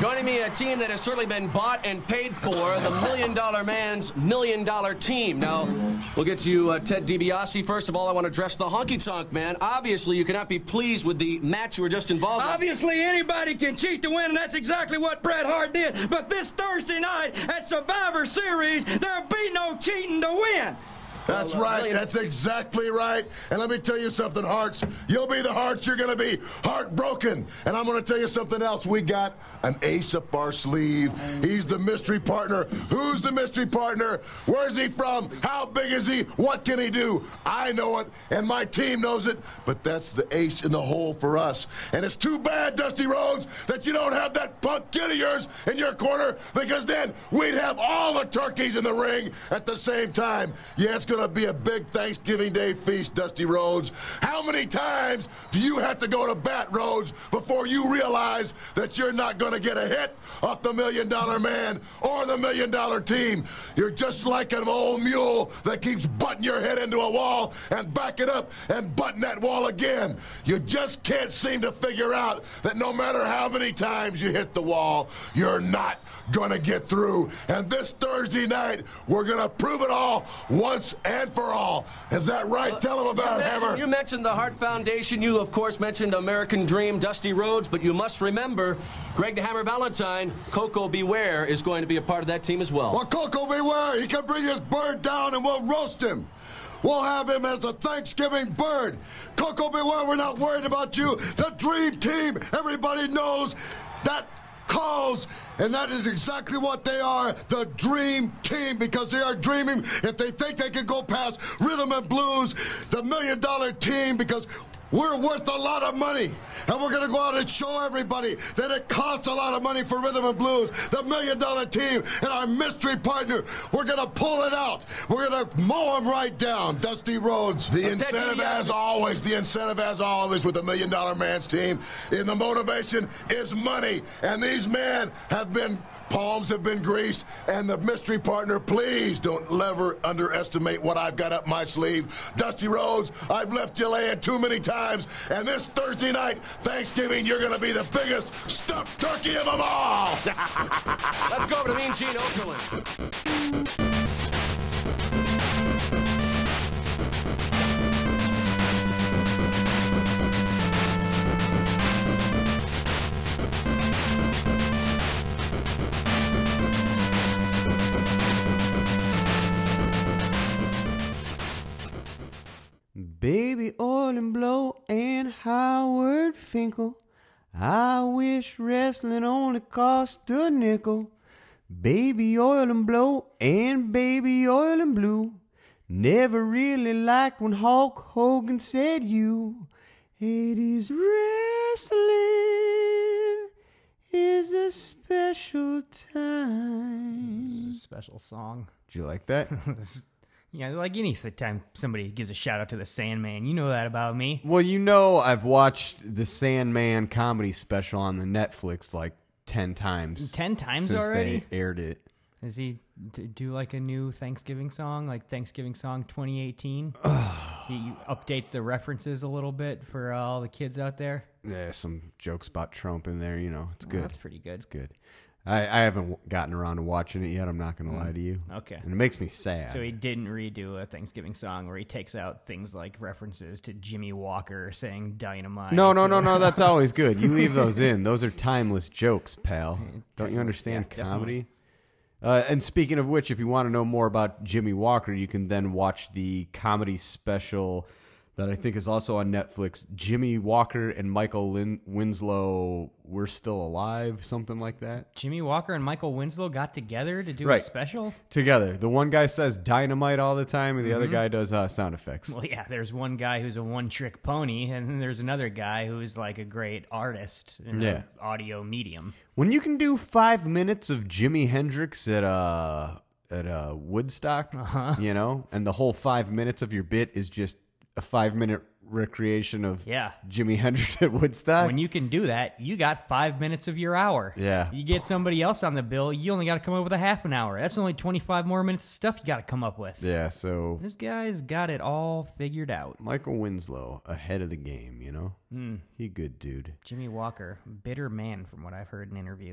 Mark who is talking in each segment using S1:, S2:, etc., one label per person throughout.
S1: Joining me, a team that has certainly been bought and paid for, the Million Dollar Man's Million Dollar Team. Now, we'll get to you, Ted DiBiase. First of all, I want to address the Honky Tonk Man. Obviously, you cannot be pleased with the match you were just involved in.
S2: Obviously, anybody can cheat to win, and that's exactly what Bret Hart did. But this Thursday night at Survivor Series, there'll be no cheating to win.
S3: That's right. That's exactly right. And let me tell you something, Hearts. You'll be the Hearts. You're going to be heartbroken. And I'm going to tell you something else. We got an ace up our sleeve. He's the mystery partner. Who's the mystery partner? Where's he from? How big is he? What can he do? I know it, and my team knows it, but that's the ace in the hole for us. And it's too bad, Dusty Rhodes, that you don't have that punk kid of yours in your corner, because then we'd have all the turkeys in the ring at the same time. Yeah, it's going to be a big Thanksgiving Day feast, Dusty Rhodes. How many times do you have to go to bat, Rhodes, before you realize that you're not going to get a hit off the Million Dollar Man or the Million Dollar Team? You're just like an old mule that keeps butting your head into a wall and backing up and butting that wall again. You just can't seem to figure out that no matter how many times you hit the wall, you're not going to get through. And this Thursday night, we're going to prove it all once and for all. Is that right? Tell them about it, Hammer.
S1: You mentioned the Hart Foundation. You, of course, mentioned American Dream, Dusty Rhodes, but you must remember Greg the Hammer Valentine, Coco Beware, is going to be a part of that team as well.
S3: Well, Coco Beware, he can bring his bird down and we'll roast him. We'll have him as a Thanksgiving bird. Coco Beware, we're not worried about you. The Dream Team, everybody knows that calls, and that is exactly what they are, the Dream Team, because they are dreaming if they think they can go past Rhythm and Blues, the Million Dollar Team, because we're worth a lot of money, and we're going to go out and show everybody that it costs a lot of money for Rhythm and Blues, the Million Dollar Team, and our mystery partner. We're going to pull it out. We're going to mow them right down, Dusty Rhodes. The incentive, as always, with the Million Dollar Man's team, and the motivation is money, and these men have been, palms have been greased, and the mystery partner, please don't ever underestimate what I've got up my sleeve. Dusty Rhodes, I've left you laying too many times. And this Thursday night, Thanksgiving, you're going to be the biggest stuffed turkey of them all.
S1: Let's go over to Mean Gene Okerlund.
S4: Baby Oil and Blow and Howard Finkel. I wish wrestling only cost a nickel. Baby Oil and Blow and Baby Oil and Blue. Never really liked when Hulk Hogan said you. 80s wrestling is a special time.
S5: Special song.
S4: Did you like that?
S5: Yeah, like any time somebody gives a shout out to the Sandman, you know that about me.
S4: Well, you know I've watched the Sandman comedy special on the Netflix like 10 times.
S5: 10 times
S4: since
S5: already?
S4: They aired it.
S5: Does he do like a new Thanksgiving song, like Thanksgiving Song 2018? He updates the references a little bit for all the kids out there.
S4: Yeah, some jokes about Trump in there, you know. It's good.
S5: That's pretty good.
S4: It's good. I haven't gotten around to watching it yet. I'm not going to lie to you.
S5: Okay.
S4: And it makes me sad.
S5: So he didn't redo a Thanksgiving song where he takes out things like references to Jimmy Walker saying dynamite.
S4: No. That's always good. You leave those in. Those are timeless jokes, pal. Don't you understand comedy? And speaking of which, if you want to know more about Jimmy Walker, you can then watch the comedy special that I think is also on Netflix, Jimmy Walker and Michael Winslow, We're Still Alive, something like that.
S5: Jimmy Walker and Michael Winslow got together to do a special?
S4: Together. The one guy says dynamite all the time, and the other guy does sound effects.
S5: Well, yeah, there's one guy who's a one-trick pony, and then there's another guy who's like a great artist in the audio medium.
S4: When you can do 5 minutes of Jimi Hendrix at Woodstock, you know, and the whole 5 minutes of your bit is just a 5-minute recreation of Jimi Hendrix at Woodstock.
S5: When you can do that, you got 5 minutes of your hour.
S4: Yeah.
S5: You get somebody else on the bill, you only got to come up with a half an hour. That's only 25 more minutes of stuff you got to come up with.
S4: Yeah, so
S5: this guy's got it all figured out.
S4: Michael Winslow, ahead of the game, you know? He good dude.
S5: Jimmy Walker, bitter man from what I've heard in interviews.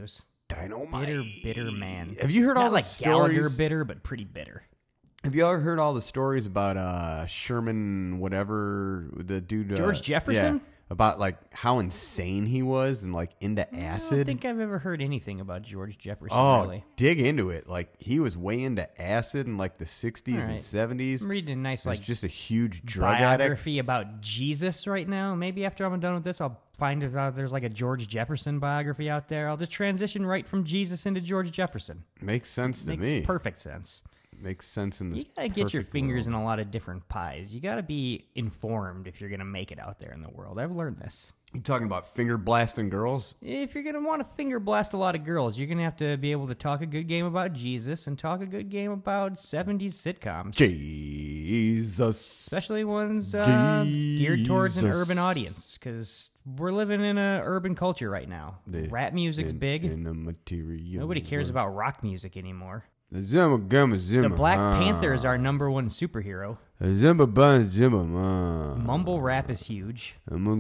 S4: Dynamite.
S5: Bitter man.
S4: Have you heard
S5: Not
S4: all the
S5: like
S4: stories?
S5: Gallagher bitter, but pretty bitter.
S4: Have you ever heard all the stories about Sherman, whatever, the dude?
S5: George Jefferson?
S4: Yeah, about like how insane he was and like into
S5: I
S4: acid.
S5: don't think I've ever heard anything about George Jefferson,
S4: Oh,
S5: really.
S4: dig into it. Like he was way into acid in like the 60s and
S5: Alright.
S4: 70s.
S5: I'm reading a nice
S4: He was
S5: like
S4: just a huge drug addict.
S5: biography about Jesus right now. Maybe after I'm done with this, I'll find if there's like a George Jefferson biography out there. I'll just transition right from Jesus into George Jefferson.
S4: Makes sense to
S5: Makes
S4: me.
S5: perfect sense.
S4: Makes sense in this.
S5: You gotta get your
S4: perfect
S5: fingers
S4: world.
S5: in a lot of different pies. You gotta be informed if you're gonna make it out there in the world. I've learned this.
S4: You talking about finger blasting girls?
S5: If you're gonna want to finger blast a lot of girls, you're gonna have to be able to talk a good game about Jesus and talk a good game about 70s sitcoms.
S4: Jesus.
S5: Especially ones geared towards an
S4: Jesus.
S5: urban audience, because we're living in an urban culture right now. Rap music's big.
S4: In a material
S5: Nobody cares about rock music anymore.
S4: Zimmer,
S5: The Black Panther is our number one superhero.
S4: Zimmer,
S5: Mumble rap is huge.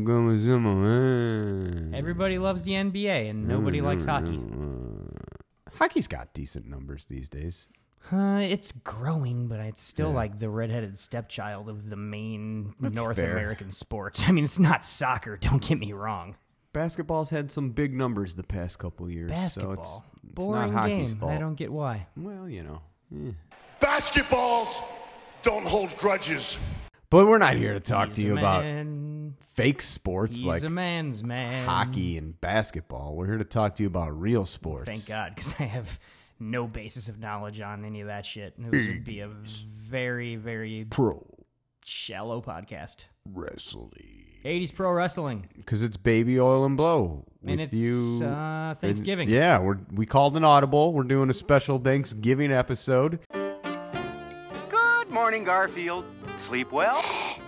S4: Zimmer.
S5: Everybody loves the NBA, and nobody likes hockey.
S4: Hockey's got decent numbers these days.
S5: It's growing, but it's still like the redheaded stepchild of the main North
S4: fair.
S5: American sports. I mean, it's not soccer, don't get me wrong.
S4: Basketball's had some big numbers the past couple of years.
S5: Basketball.
S4: So it's
S5: Boring
S4: not hockey's
S5: game.
S4: fault.
S5: I don't get why.
S4: Well, you know.
S3: Basketballs don't hold grudges.
S4: But we're not here to talk to
S5: He's
S4: you
S5: a
S4: about
S5: man.
S4: fake sports
S5: He's
S4: like
S5: a man's man.
S4: hockey and basketball. We're here to talk to you about real sports.
S5: Thank God, because I have no basis of knowledge on any of that shit. It would be a very, very
S4: Pro
S5: shallow podcast.
S4: wrestling.
S5: 80s pro wrestling.
S4: Because it's Baby Oil and Blow.
S5: And
S4: with
S5: it's
S4: you.
S5: Thanksgiving.
S4: Yeah, we called an audible. We're doing a special Thanksgiving episode.
S6: Good morning, Garfield. Sleep well?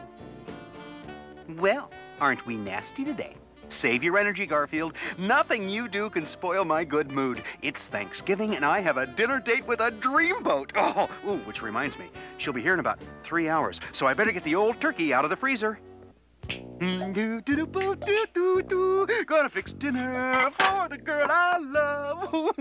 S6: Well, aren't we nasty today? Save your energy, Garfield. Nothing you do can spoil my good mood. It's Thanksgiving, and I have a dinner date with a dreamboat. Which reminds me, she'll be here in about 3 hours, so I better get the old turkey out of the freezer. Gonna fix dinner for the girl I love.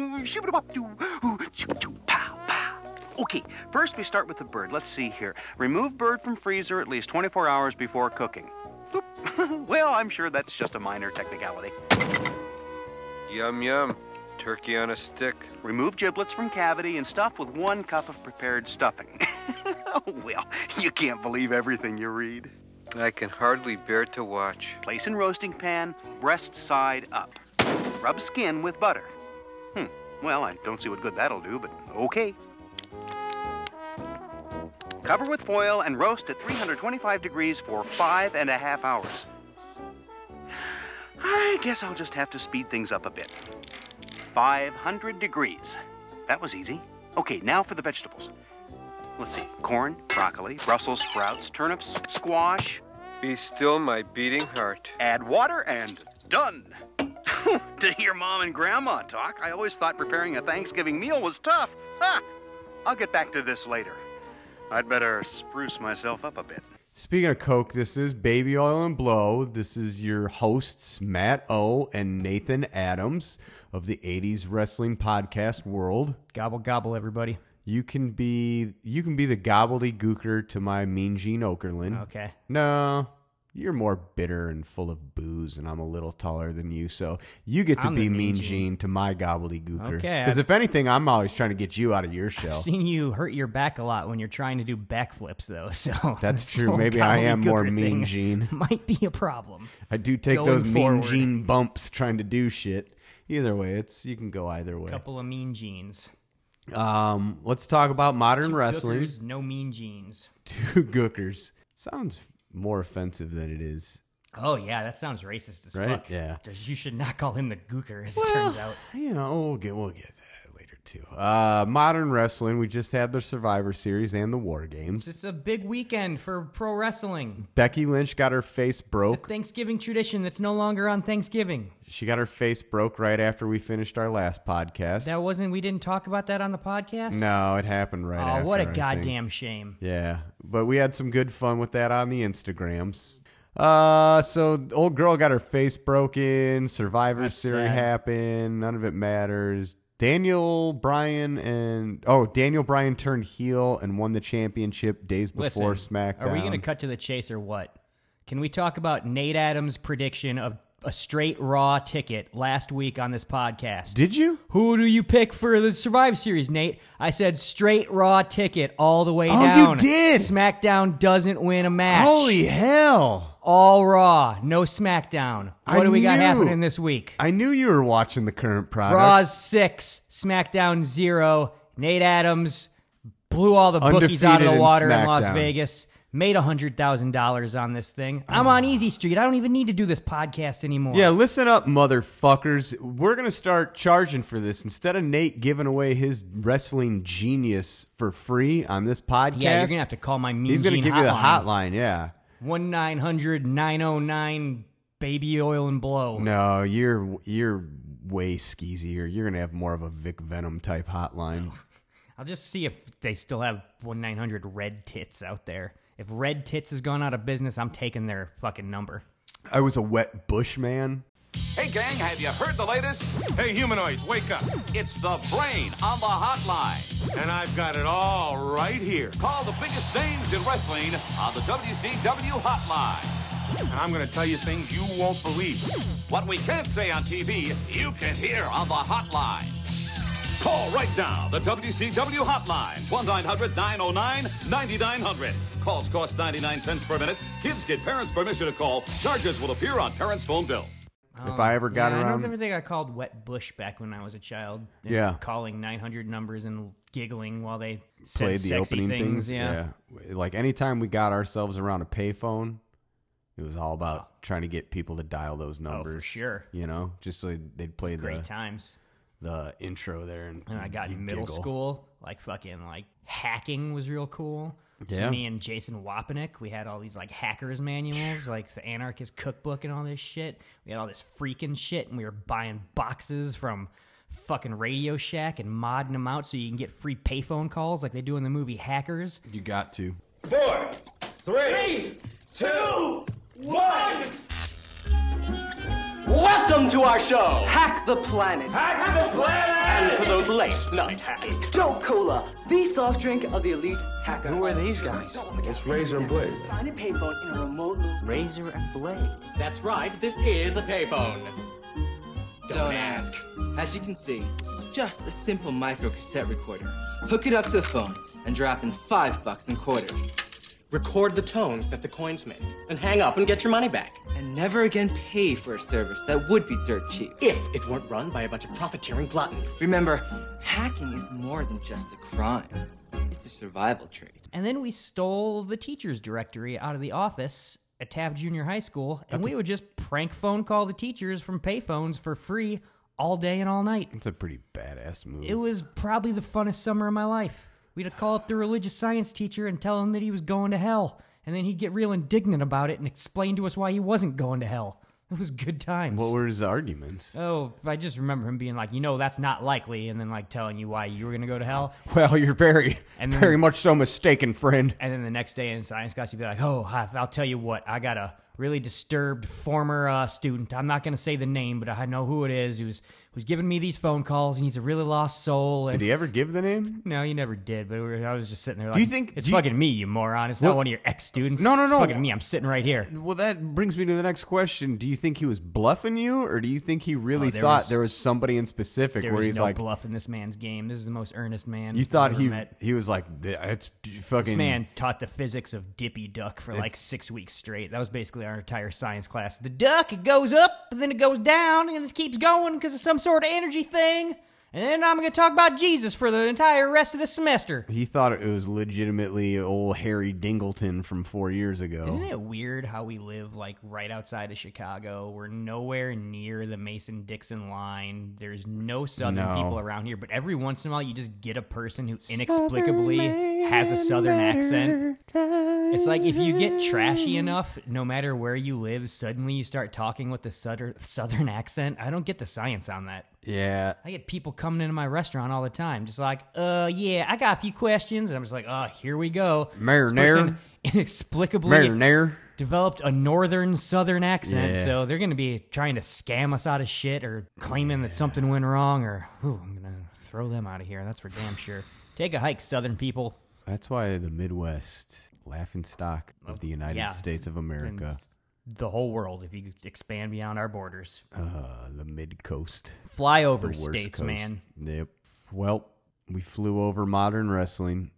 S6: Okay, first we start with the bird. Let's see here. Remove bird from freezer at least 24 hours before cooking. Boop. Well, I'm sure that's just a minor technicality.
S7: Yum, yum. Turkey on a stick.
S6: Remove giblets from cavity and stuff with 1 cup of prepared stuffing. Well, you can't believe everything you read.
S7: I can hardly bear to watch.
S6: Place in roasting pan, breast side up. Rub skin with butter. Well, I don't see what good that'll do, but okay. Cover with foil and roast at 325 degrees for 5.5 hours. I guess I'll just have to speed things up a bit. 500 degrees. That was easy. Okay, now for the vegetables. Let's see, corn, broccoli, Brussels sprouts, turnips, squash.
S7: Be still my beating heart.
S6: Add water and done. To hear Mom and Grandma talk, I always thought preparing a Thanksgiving meal was tough. I'll get back to this later. I'd better spruce myself up a bit.
S4: Speaking of Coke, this is Baby Oil and Blow. This is your hosts, Matt O. and Nathan Adams of the 80s Wrestling Podcast world.
S5: Gobble, gobble, everybody.
S4: You can be the gobbledygooker to my Mean Gene Okerlund.
S5: Okay.
S4: No, you're more bitter and full of booze, and I'm a little taller than you, so you get to
S5: I'm
S4: be
S5: the
S4: Mean
S5: Mean
S4: Gene to my gobbledygooker.
S5: Okay,
S4: Because if anything, I'm always trying to get you out of your shell.
S5: I've seen you hurt your back a lot when you're trying to do backflips, though. So
S4: That's
S5: this
S4: true.
S5: whole
S4: Maybe I am more
S5: gobbledygooker
S4: Mean
S5: thing
S4: Gene.
S5: Might be a problem.
S4: I do take
S5: Going
S4: those Mean
S5: forward.
S4: Gene bumps trying to do shit. Either way, you can go either way.
S5: Couple of mean genes.
S4: Let's talk about modern wrestling.
S5: Gookers, no mean genes.
S4: 2 gookers. Sounds more offensive than it is.
S5: Oh yeah, that sounds racist as
S4: Right?
S5: fuck.
S4: Yeah.
S5: You should not call him the gooker, as it turns out.
S4: You know, we'll get to that later too. Modern wrestling. We just had the Survivor Series and the War Games.
S5: It's a big weekend for pro wrestling.
S4: Becky Lynch got her face
S5: It's a
S4: broke.
S5: Thanksgiving tradition that's no longer on Thanksgiving.
S4: She got her face broke right after we finished our last podcast.
S5: We didn't talk about that on the podcast?
S4: No, it happened right after.
S5: Oh, what a
S4: I think.
S5: goddamn shame.
S4: Yeah, but we had some good fun with that on the Instagrams. So the old girl got her face broken. Survivor
S5: That's
S4: Series
S5: sad.
S4: happened. None of it matters. Daniel Bryan turned heel and won the championship days before
S5: Listen,
S4: SmackDown.
S5: Are we going to cut to the chase or what? Can we talk about Nate Adams' prediction of a straight Raw ticket last week on this podcast?
S4: Did you?
S5: Who do you pick for the Survivor Series, Nate? I said straight Raw ticket all the way
S4: Oh,
S5: down.
S4: you did?
S5: SmackDown doesn't win a match.
S4: Holy hell!
S5: All Raw, no SmackDown. What do we got
S4: knew.
S5: happening this week?
S4: I knew you were watching the current product.
S5: Raw's 6, SmackDown 0. Nate Adams blew all the bookies out of
S4: Undefeated
S5: the
S4: in
S5: water in Las
S4: SmackDown.
S5: Vegas. Made $100,000 on this thing. I'm on Easy Street. I don't even need to do this podcast anymore.
S4: Yeah, listen up, motherfuckers. We're going to start charging for this. Instead of Nate giving away his wrestling genius for free on this podcast,
S5: Yeah, you're going to have to call my Mean
S4: he's going to
S5: Gene
S4: give you the hotline, yeah.
S5: 1-900-909 baby oil and blow.
S4: No, you're way skeezier. You're going to have more of a Vic Venom type hotline.
S5: I'll just see if they still have 1-900 Red Tits out there. If Red Tits has gone out of business, I'm taking their fucking number.
S4: I was a wet bush man.
S8: Hey, gang, have you heard the latest?
S9: Hey, humanoids, wake up.
S8: It's the Brain on the hotline.
S9: And I've got it all right here.
S8: Call the biggest names in wrestling on the WCW hotline.
S9: And I'm going to tell you things you won't believe.
S8: What we can't say on TV, you can hear on the hotline. Call right now, the WCW hotline, 1-900-909-9900. Calls cost 99 cents per minute. Kids get parents' permission to call. Charges will appear on parents' phone bill.
S4: If I ever got
S5: I
S4: around...
S5: don't think I called Wet Bush back when I was a child. And
S4: Yeah.
S5: calling 900 numbers and giggling while they said
S4: played the
S5: sexy
S4: opening
S5: things.
S4: Yeah. Like anytime we got ourselves around a payphone, it was all about trying to get people to dial those numbers.
S5: sure.
S4: You know, just so they'd play
S5: Great times.
S4: the intro there. And
S5: And I got in
S4: you'd
S5: middle
S4: giggle.
S5: school, hacking was real cool. So
S4: Yeah.
S5: me and Jason Wapnick, we had all these hackers manuals, like the Anarchist Cookbook and all this shit. We had all this freaking shit, and we were buying boxes from fucking Radio Shack and modding them out so you can get free payphone calls like they do in the movie Hackers.
S4: You got to.
S2: 4, 3, 2, 1.
S10: Welcome to our show, Hack the Planet.
S2: Hack the planet!
S10: And for those late night hacks, Dope Cola, the soft drink of the elite hacker.
S11: Who are these guys?
S2: It's Razor and Blade.
S10: Find a payphone in a remote loop.
S11: Razor and Blade.
S10: That's right, this is a payphone.
S12: Don't ask. As you can see, this is just a simple micro cassette recorder. Hook it up to the phone and drop in $5 in quarters.
S10: Record the tones that the coins make, and hang up and get your money back.
S12: And never again pay for a service that would be dirt cheap.
S10: If it weren't run by a bunch of profiteering gluttons.
S12: Remember, hacking is more than just a crime. It's a survival trait.
S5: And then we stole the teacher's directory out of the office at Taft Junior High School, and we would just prank phone call the teachers from payphones for free all day and all night.
S4: It's a pretty badass move.
S5: It was probably the funnest summer of my life. We'd call up the religious science teacher and tell him that he was going to hell, and then he'd get real indignant about it and explain to us why he wasn't going to hell. It was good times.
S4: What were his arguments?
S5: Oh, I just remember him being like, that's not likely, and then telling you why you were going to go to hell.
S4: Well, you're very much so mistaken, friend.
S5: And then the next day in science class, he'd be like, I'll tell you what, I got a really disturbed former student. I'm not going to say the name, but I know who it is, who's giving me these phone calls, and he's a really lost soul. And
S4: Did he ever give the name?
S5: No, he never did, but I was just sitting there like,
S4: Do you think...
S5: it's fucking me, you moron. It's not one of your ex-students.
S4: No.
S5: It's fucking me. I'm sitting right here.
S4: Well, that brings me to the next question. Do you think he was bluffing you, or do you think he really thought there was somebody in specific where he's
S5: no
S4: like...
S5: bluff in this man's game. This is the most earnest man
S4: You thought
S5: I've ever met.
S4: he was like, it's fucking...
S5: This man taught the physics of Dippy Duck for 6 weeks straight. That was basically our entire science class. The duck, it goes up, and then it goes down, and it keeps going because of some sort of energy thing. And then I'm going to talk about Jesus for the entire rest of the semester.
S4: He thought it was legitimately old Harry Dingleton from 4 years ago.
S5: Isn't it weird how we live right outside of Chicago? We're nowhere near the Mason-Dixon line. There's no Southern people around here, but every once in a while you just get a person who inexplicably has a Southern accent. It's like if you get trashy enough, no matter where you live, suddenly you start talking with the Southern accent. I don't get the science on that.
S4: Yeah.
S5: I get people coming into my restaurant all the time, just like, yeah, I got a few questions. And I'm just like, here we go. This person inexplicably developed a northern southern accent, so they're going to be trying to scam us out of shit or claiming that something went wrong, or I'm going to throw them out of here. That's for damn sure. Take a hike, southern people.
S4: That's why the Midwest, laughing stock of the United States of America.
S5: The whole world, if you expand beyond our borders.
S4: The mid-coast.
S5: Flyover states, man.
S4: Yep. Well, we flew over modern wrestling.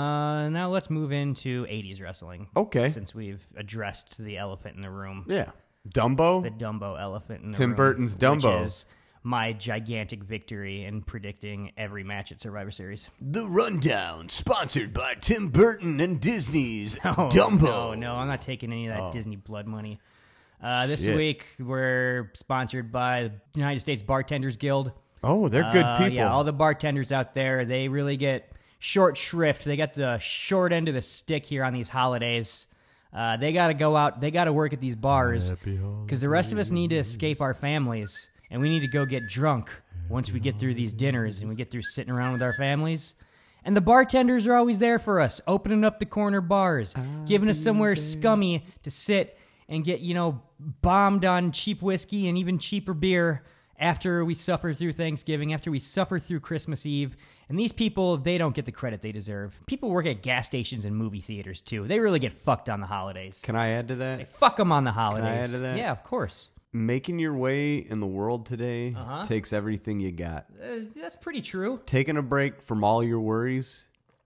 S5: Now let's move into 80s wrestling.
S4: Okay.
S5: Since we've addressed the elephant in the room.
S4: Yeah. Dumbo?
S5: The Dumbo elephant in the
S4: Tim
S5: room.
S4: Burton's Dumbo.
S5: Which is my gigantic victory in predicting every match at Survivor Series.
S4: The Rundown, sponsored by Tim Burton and Disney's Dumbo.
S5: No, I'm not taking any of that Disney blood money. This week, we're sponsored by the United States Bartenders Guild.
S4: Oh, they're good people.
S5: Yeah, all the bartenders out there, they really get short shrift. They got the short end of the stick here on these holidays. They got to go out. They got to work at these bars because the rest of us need to escape our families, and we need to go get drunk once we get through these dinners and we get through sitting around with our families. And the bartenders are always there for us, opening up the corner bars, giving us somewhere scummy to sit and get, bombed on cheap whiskey and even cheaper beer after we suffer through Thanksgiving, after we suffer through Christmas Eve. And these people, they don't get the credit they deserve. People work at gas stations and movie theaters, too. They really get fucked on the holidays.
S4: Can I add to that?
S5: They fuck them on the holidays.
S4: Can I add to that?
S5: Yeah, of course.
S4: Making your way in the world today takes everything you got.
S5: That's pretty true.
S4: Taking a break from all your worries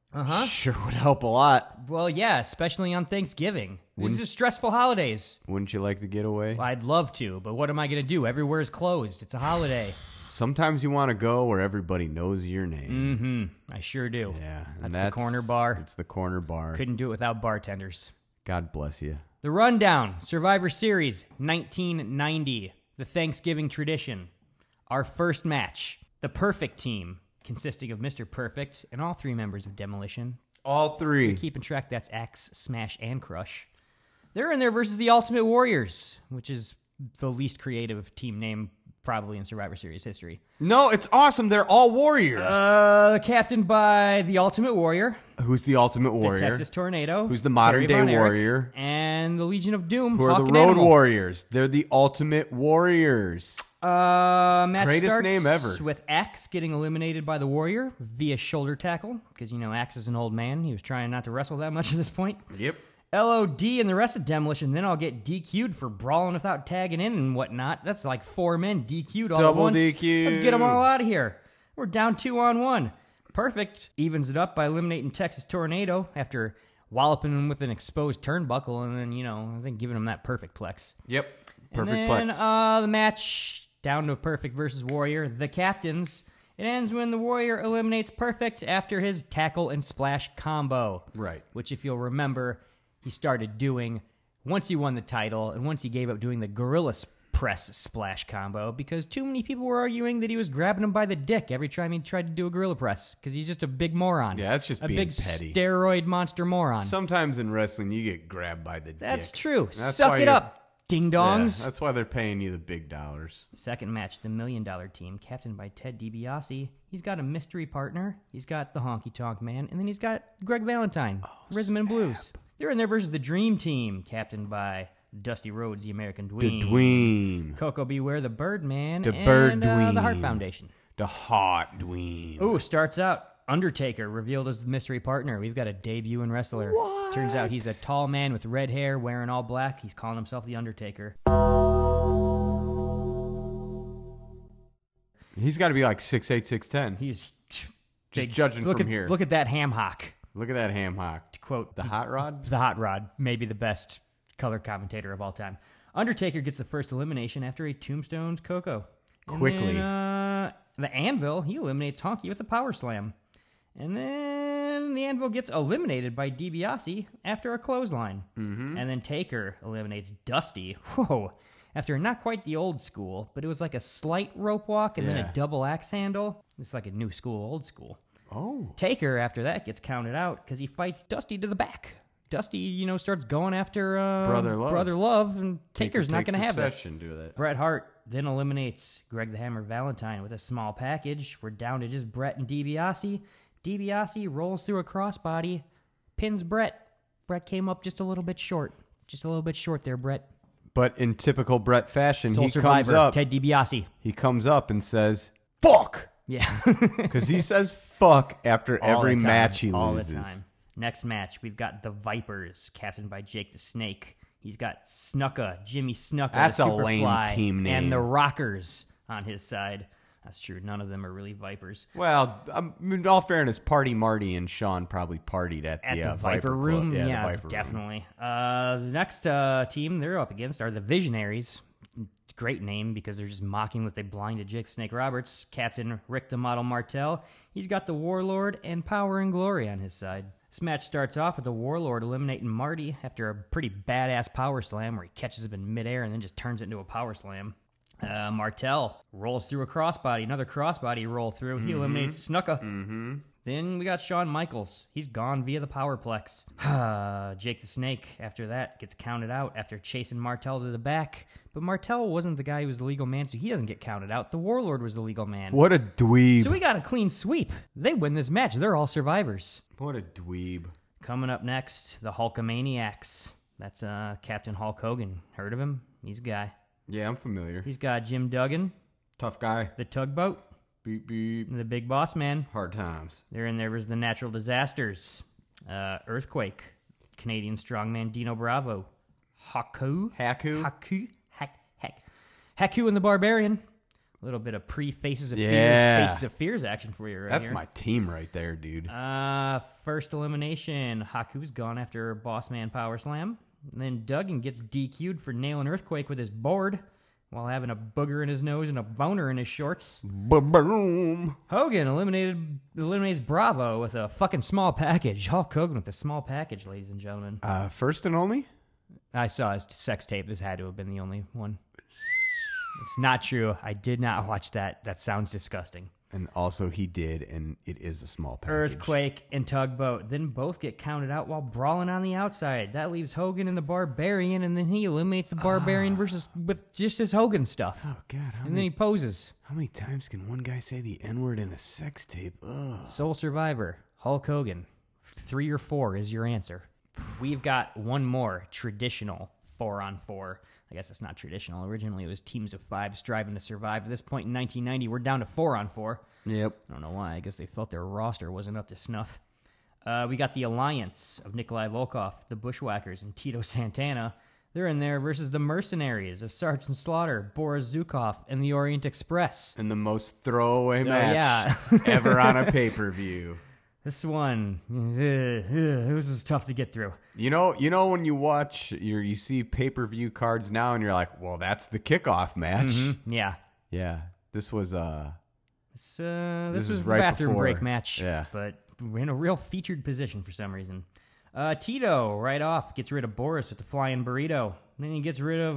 S4: sure would help a lot.
S5: Well, yeah, especially on Thanksgiving. These are stressful holidays.
S4: Wouldn't you like to get away?
S5: Well, I'd love to, but what am I going to do? Everywhere's closed. It's a holiday.
S4: Sometimes you want to go where everybody knows your name.
S5: I sure do.
S4: Yeah.
S5: That's the corner bar.
S4: It's the corner bar.
S5: Couldn't do it without bartenders.
S4: God bless you.
S5: The Rundown, Survivor Series, 1990. The Thanksgiving tradition. Our first match. The Perfect Team, consisting of Mr. Perfect and all three members of Demolition.
S4: All three.
S5: You're keeping track, that's Axe, Smash, and Crush. They're in there versus the Ultimate Warriors, which is the least creative team name probably in Survivor Series history.
S4: No, it's awesome. They're all warriors.
S5: Captained by the Ultimate Warrior.
S4: Who's the Ultimate Warrior?
S5: The Texas Tornado.
S4: Who's the modern day warrior?
S5: And the Legion of Doom.
S4: Who are the Road Warriors? They're the Ultimate Warriors.
S5: Match
S4: Greatest
S5: starts
S4: name ever.
S5: With Axe getting eliminated by the Warrior via shoulder tackle. Because, Axe is an old man. He was trying not to wrestle that much at this point.
S4: Yep.
S5: LOD and the rest of Demolition, then I'll get DQ'd for brawling without tagging in and whatnot. That's like 4 men DQ'd all at once.
S4: DQ.
S5: Let's get them all out of here. We're down 2-on-1. Perfect. Evens it up by eliminating Texas Tornado after walloping him with an exposed turnbuckle and then, I think giving him that perfect plex.
S4: Yep. Perfect
S5: and then,
S4: plex.
S5: The match down to Perfect versus Warrior. The captains. It ends when the Warrior eliminates Perfect after his tackle and splash combo.
S4: Right.
S5: Which, if you'll remember, he started doing once he won the title and once he gave up doing the Gorilla Press splash combo because too many people were arguing that he was grabbing him by the dick every time he tried to do a Gorilla Press because he's just a big moron.
S4: Yeah, that's just
S5: a
S4: being
S5: big
S4: petty.
S5: Steroid monster moron.
S4: Sometimes in wrestling, you get grabbed by the dick.
S5: That's true.
S4: That's
S5: Suck it up, ding-dongs.
S4: Yeah, that's why they're paying you the big dollars.
S5: Second match, the $1 Million Team, captained by Ted DiBiase. He's got a mystery partner. He's got the Honky Tonk Man, and then he's got Greg Valentine, Rhythm and Blues. They're in there versus the Dream Team, captained by Dusty Rhodes, the American Dweeb.
S4: The Dweeb.
S5: Coco Beware, the Birdman.
S4: The
S5: and,
S4: Bird Dweeb.
S5: The Heart Foundation.
S4: The Hot Dweeb.
S5: Ooh, starts out. Undertaker revealed as the mystery partner. We've got a debuting wrestler.
S4: What?
S5: Turns out he's a tall man with red hair, wearing all black. He's calling himself the Undertaker.
S4: He's got to be like 6'8", 6'10".
S5: He's
S4: just judging from here.
S5: Look at that ham hock.
S4: Look at that ham hock.
S5: To quote
S4: the Hot Rod?
S5: The Hot Rod, maybe the best color commentator of all time. Undertaker gets the first elimination after he tombstones Coco.
S4: Quickly.
S5: Then, the Anvil, he eliminates Honky with a power slam. And then the Anvil gets eliminated by DiBiase after a clothesline.
S4: Mm-hmm.
S5: And then Taker eliminates Dusty. Whoa. After not quite the old school, but it was like a slight rope walk and then a double axe handle. It's like a new school, old school.
S4: Oh.
S5: Taker, after that, gets counted out because he fights Dusty to the back. Dusty, starts going after
S4: Brother Love.
S5: and Taker's not going to have this.
S4: Do that.
S5: Bret Hart then eliminates Greg the Hammer Valentine with a small package. We're down to just Brett and DiBiase. DiBiase rolls through a crossbody, pins Brett. Brett came up just a little bit short. Just a little bit short there, Brett.
S4: But in typical Brett fashion,
S5: Soul
S4: he
S5: Survivor,
S4: comes up.
S5: Ted DiBiase.
S4: He comes up and says, "Fuck!"
S5: Yeah.
S4: Because he says "fuck" after
S5: All
S4: every
S5: the time,
S4: match he
S5: all
S4: loses.
S5: the time. Next match, we've got the Vipers, captained by Jake the Snake. He's got Snuka, Jimmy Snuka,
S4: That's
S5: the
S4: a lame
S5: Superfly,
S4: team name.
S5: and the Rockers on his side. That's true. None of them are really Vipers.
S4: Well, in all fairness, Party Marty and Sean probably partied at the
S5: Viper Room.
S4: Club.
S5: Yeah,
S4: the Viper
S5: definitely. The next team they're up against are the Visionaries. Great name because they're just mocking that they blinded Jake the Snake Roberts. Captain Rick the Model Martel. He's got the Warlord and Power and Glory on his side. This match starts off with the Warlord eliminating Marty after a pretty badass power slam where he catches him in midair and then just turns it into a power slam. Martel rolls through a crossbody, another crossbody roll through. He eliminates Snuka. Then we got Shawn Michaels. He's gone via the Powerplex. Jake the Snake, after that, gets counted out after chasing Martel to the back. But Martel wasn't the guy who was the legal man, so he doesn't get counted out. The Warlord was the legal man.
S4: What a dweeb.
S5: So we got a clean sweep. They win this match. They're all survivors.
S4: What a dweeb.
S5: Coming up next, the Hulkamaniacs. That's Captain Hulk Hogan. Heard of him? He's a guy.
S4: Yeah, I'm familiar.
S5: He's got Jim Duggan.
S4: Tough guy.
S5: The Tugboat.
S4: Beep, beep.
S5: The Big Boss Man.
S4: Hard times.
S5: There was the Natural Disasters. Earthquake. Canadian Strongman Dino Bravo. Haku and the Barbarian. A little bit of pre-Faces of Fears, Faces of Fears action for you right
S4: That's
S5: here.
S4: my team right there, dude.
S5: First elimination. Haku's gone after Boss Man Power Slam. And then Duggan gets DQ'd for nailing Earthquake with his board while having a booger in his nose and a boner in his shorts.
S4: Boom.
S5: Hogan eliminates Bravo with a fucking small package. Hulk Hogan with a small package, ladies and gentlemen.
S4: First and only?
S5: I saw his sex tape. This had to have been the only one. It's not true. I did not watch that. That sounds disgusting.
S4: And also he did, and it is a small package.
S5: Earthquake and Tugboat. Then both get counted out while brawling on the outside. That leaves Hogan and the Barbarian, and then he eliminates the Barbarian with just his Hogan stuff.
S4: Oh, God.
S5: Then he poses.
S4: How many times can one guy say the N-word in a sex tape? Ugh.
S5: Sole Survivor, Hulk Hogan. 3 or 4 is your answer. We've got one more traditional 4-on-4. I guess it's not traditional. Originally, it was teams of 5 striving to survive. At this point in 1990, we're down to 4-on-4.
S4: Yep.
S5: I don't know why. I guess they felt their roster wasn't up to snuff. We got the Alliance of Nikolai Volkov, the Bushwhackers, and Tito Santana. They're in there versus the Mercenaries of Sergeant Slaughter, Boris Zukov, and the Orient Express.
S4: And the most throwaway match
S5: yeah.
S4: ever on a pay-per-view.
S5: This one, this was tough to get through.
S4: You know when you watch, you see pay-per-view cards now, and you're like, well, that's the kickoff match.
S5: Mm-hmm. Yeah.
S4: Yeah. This was
S5: This was the
S4: right
S5: bathroom
S4: before.
S5: break match.
S4: Yeah.
S5: But we're in a real featured position for some reason. Tito, right off, gets rid of Boris with the flying burrito. Then he gets rid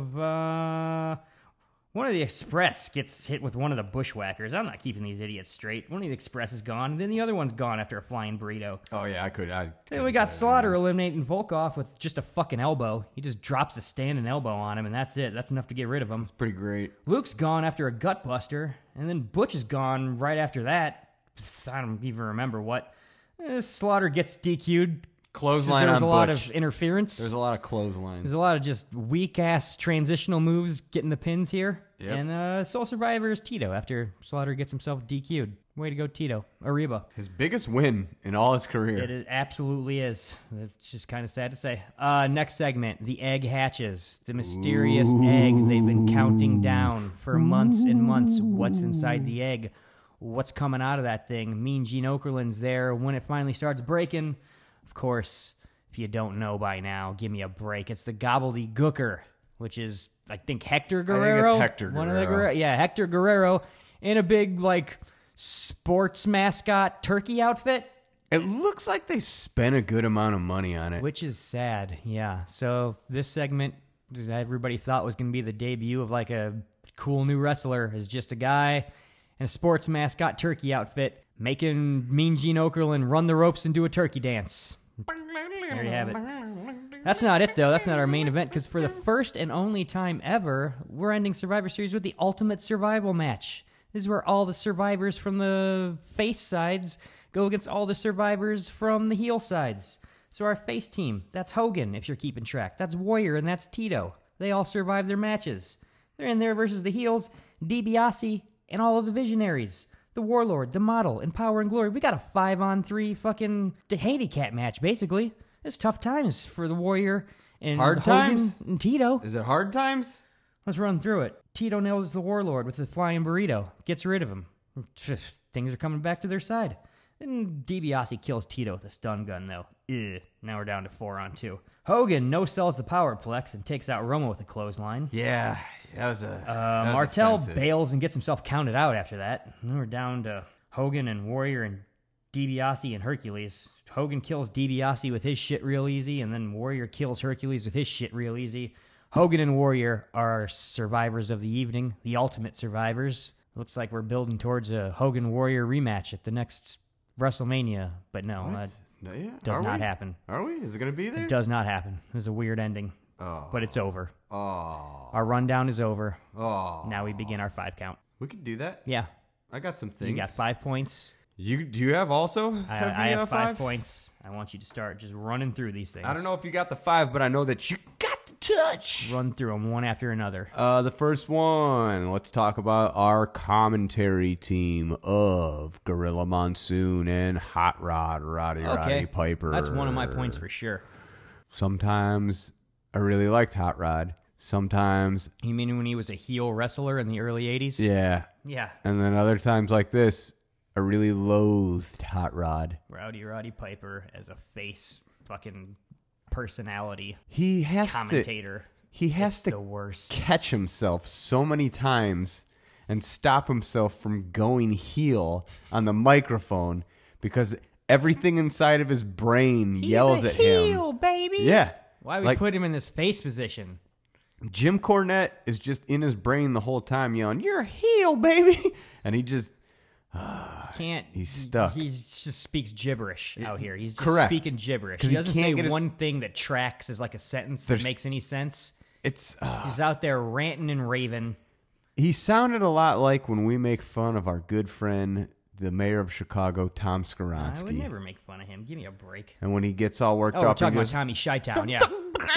S5: of one of the Express gets hit with one of the Bushwhackers. I'm not keeping these idiots straight. One of the Express is gone, and then the other one's gone after a flying burrito.
S4: Oh, yeah,
S5: Then we got Slaughter eliminating Volkov with just a fucking elbow. He just drops a standing elbow on him, and that's it. That's enough to get rid of him.
S4: It's pretty great.
S5: Luke's gone after a gut buster, and then Butch is gone right after that. I don't even remember what. Slaughter gets DQ'd.
S4: Clothesline on Butch.
S5: There's a lot of interference.
S4: There's a lot of clotheslines.
S5: There's a lot of just weak-ass transitional moves getting the pins here.
S4: Yep.
S5: And Sole Survivor is Tito after Slaughter gets himself DQ'd. Way to go, Tito. Arriba.
S4: His biggest win in all his career.
S5: It absolutely is. It's just kind of sad to say. Next segment, the egg hatches. The mysterious egg they've been counting down for months and months. What's inside the egg? What's coming out of that thing? Mean Gene Okerlund's there when it finally starts breaking. Of course, if you don't know by now, give me a break. It's the gobbledygooker, which is, I think, Hector Guerrero.
S4: I think it's Hector Guerrero.
S5: One of the Hector Guerrero in a big, sports mascot turkey outfit.
S4: It looks like they spent a good amount of money on it.
S5: Which is sad, yeah. So this segment, everybody thought was going to be the debut of, a cool new wrestler, is just a guy in a sports mascot turkey outfit making Mean Gene Okerlund run the ropes and do a turkey dance. There you have it. That's not it, though. That's not our main event, because for the first and only time ever, we're ending Survivor Series with the Ultimate Survival match. This is where all the survivors from the face sides go against all the survivors from the heel sides. So our face team, that's Hogan, if you're keeping track. That's Warrior, and that's Tito. They all survived their matches. They're in there versus the heels, DiBiase, and all of the Visionaries. The Warlord, the Model, and Power and Glory. We got a 5-on-3 fucking handicap match, basically. It's tough times for the Warrior and
S4: hard
S5: Hogan
S4: times?
S5: and Tito.
S4: Is it hard times?
S5: Let's run through it. Tito nails the Warlord with the flying burrito. Gets rid of him. Things are coming back to their side. And DiBiase kills Tito with a stun gun, though. Now we're down to 4-on-2. Hogan no-sells the Powerplex and takes out Romo with a clothesline.
S4: Yeah, that was
S5: Martel
S4: offensive.
S5: bails and gets himself counted out after that. And we're down to Hogan and Warrior and DiBiase and Hercules. Hogan kills DiBiase with his shit real easy, and then Warrior kills Hercules with his shit real easy. Hogan and Warrior are survivors of the evening, the ultimate survivors. Looks like we're building towards a Hogan-Warrior rematch at the next WrestleMania, but no, that does not happen.
S4: Are we? Is it going to be there?
S5: It does not happen. It was a weird ending, but it's over. Our rundown is over. Now we begin our 5 count.
S4: We could do that.
S5: Yeah.
S4: I got some things.
S5: You got 5 points.
S4: Do you have also?
S5: I have 5 points. I want you to start just running through these things.
S4: I don't know if you got the 5, but I know that you got the touch.
S5: Run through them one after another.
S4: The first one, let's talk about our commentary team of Gorilla Monsoon and Hot Rod, Roddy Piper.
S5: That's one of my points for sure.
S4: Sometimes I really liked Hot Rod. Sometimes...
S5: You mean when he was a heel wrestler in the early 80s?
S4: Yeah.
S5: Yeah.
S4: And then other times like this, I really loathed Hot Rod.
S5: Roddy Piper as a face fucking personality.
S4: He has
S5: commentator.
S4: He has to
S5: the worst.
S4: Catch himself so many times and stop himself from going heel on the microphone because everything inside of his brain yells at him.
S5: Heel, baby.
S4: Yeah.
S5: Why we put him in this face position?
S4: Jim Cornette is just in his brain the whole time yelling, "You're a heel, baby," and he just
S5: can't.
S4: He's stuck.
S5: He just speaks gibberish out here. He's just
S4: Correct.
S5: speaking gibberish.
S4: 'Cause
S5: He
S4: he
S5: doesn't
S4: can't
S5: say
S4: get his-
S5: one thing that tracks as like a sentence that makes any sense.
S4: It's
S5: he's out there ranting and raving.
S4: He sounded a lot like when we make fun of our good friend, the mayor of Chicago, Tom Skowronski.
S5: I would never make fun of him. Give me a break.
S4: And when he gets all worked
S5: We're
S4: up,
S5: talking
S4: he
S5: about
S4: goes,
S5: Tommy Chi-Town, yeah.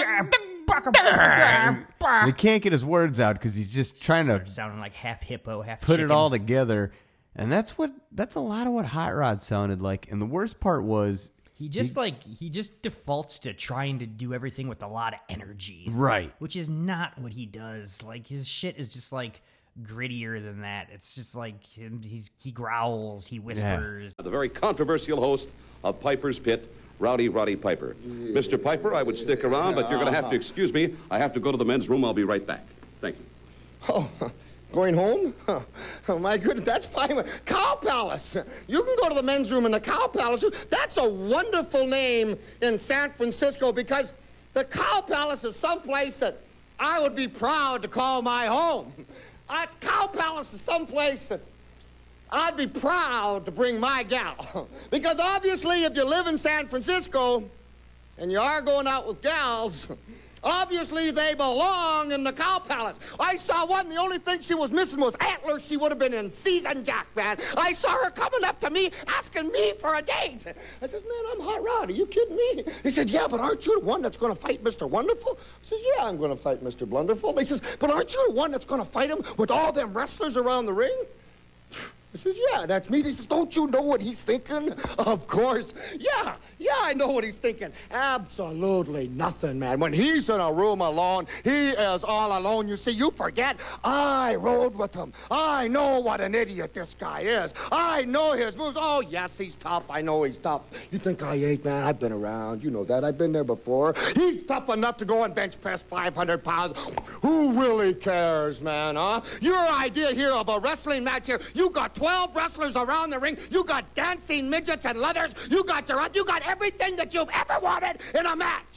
S4: he can't get his words out because he's just trying to
S5: sounding like half hippo, half
S4: put
S5: chicken.
S4: it all together. And that's a lot of what Hot Rod sounded like. And the worst part was
S5: he just defaults to trying to do everything with a lot of energy.
S4: Right.
S5: Which is not what he does. Like his shit is just like grittier than that. It's just like he growls, he whispers.
S13: The very controversial host of Piper's Pit, Roddy Piper. Mr. Piper, I would stick around, but you're going to have to excuse me. I have to go to the men's room. I'll be right back. Thank you.
S14: Oh, going home? Oh, my goodness, that's fine. Cow Palace. You can go to the men's room in the Cow Palace. That's a wonderful name in San Francisco because the Cow Palace is someplace that I would be proud to call my home. Cow Palace is someplace that I'd be proud to bring my gal. Because obviously, if you live in San Francisco and you are going out with gals, obviously they belong in the Cow Palace. I saw one, the only thing she was missing was antlers. She would have been in season, Jack, man. I saw her coming up to me, asking me for a date. I says, man, I'm Hot Rod. Are you kidding me? He said, yeah, but aren't you the one that's going to fight Mr. Wonderful? I says, yeah, I'm going to fight Mr. Blunderful. They says, but aren't you the one that's going to fight him with all them wrestlers around the ring? I says, yeah, that's me. He says, don't you know what he's thinking? Of course. Yeah, I know what he's thinking. Absolutely nothing, man. When he's in a room alone, he is all alone. You see, you forget, I rode with him. I know what an idiot this guy is. I know his moves. Oh, yes, he's tough. I know he's tough. You think I ain't, man? I've been around. You know that. I've been there before. He's tough enough to go and bench press 500 pounds. Who really cares, man, huh? Your idea here of a wrestling match here, you got 12 wrestlers around the ring. You got dancing midgets and leathers. You got everything that you've ever wanted in a match.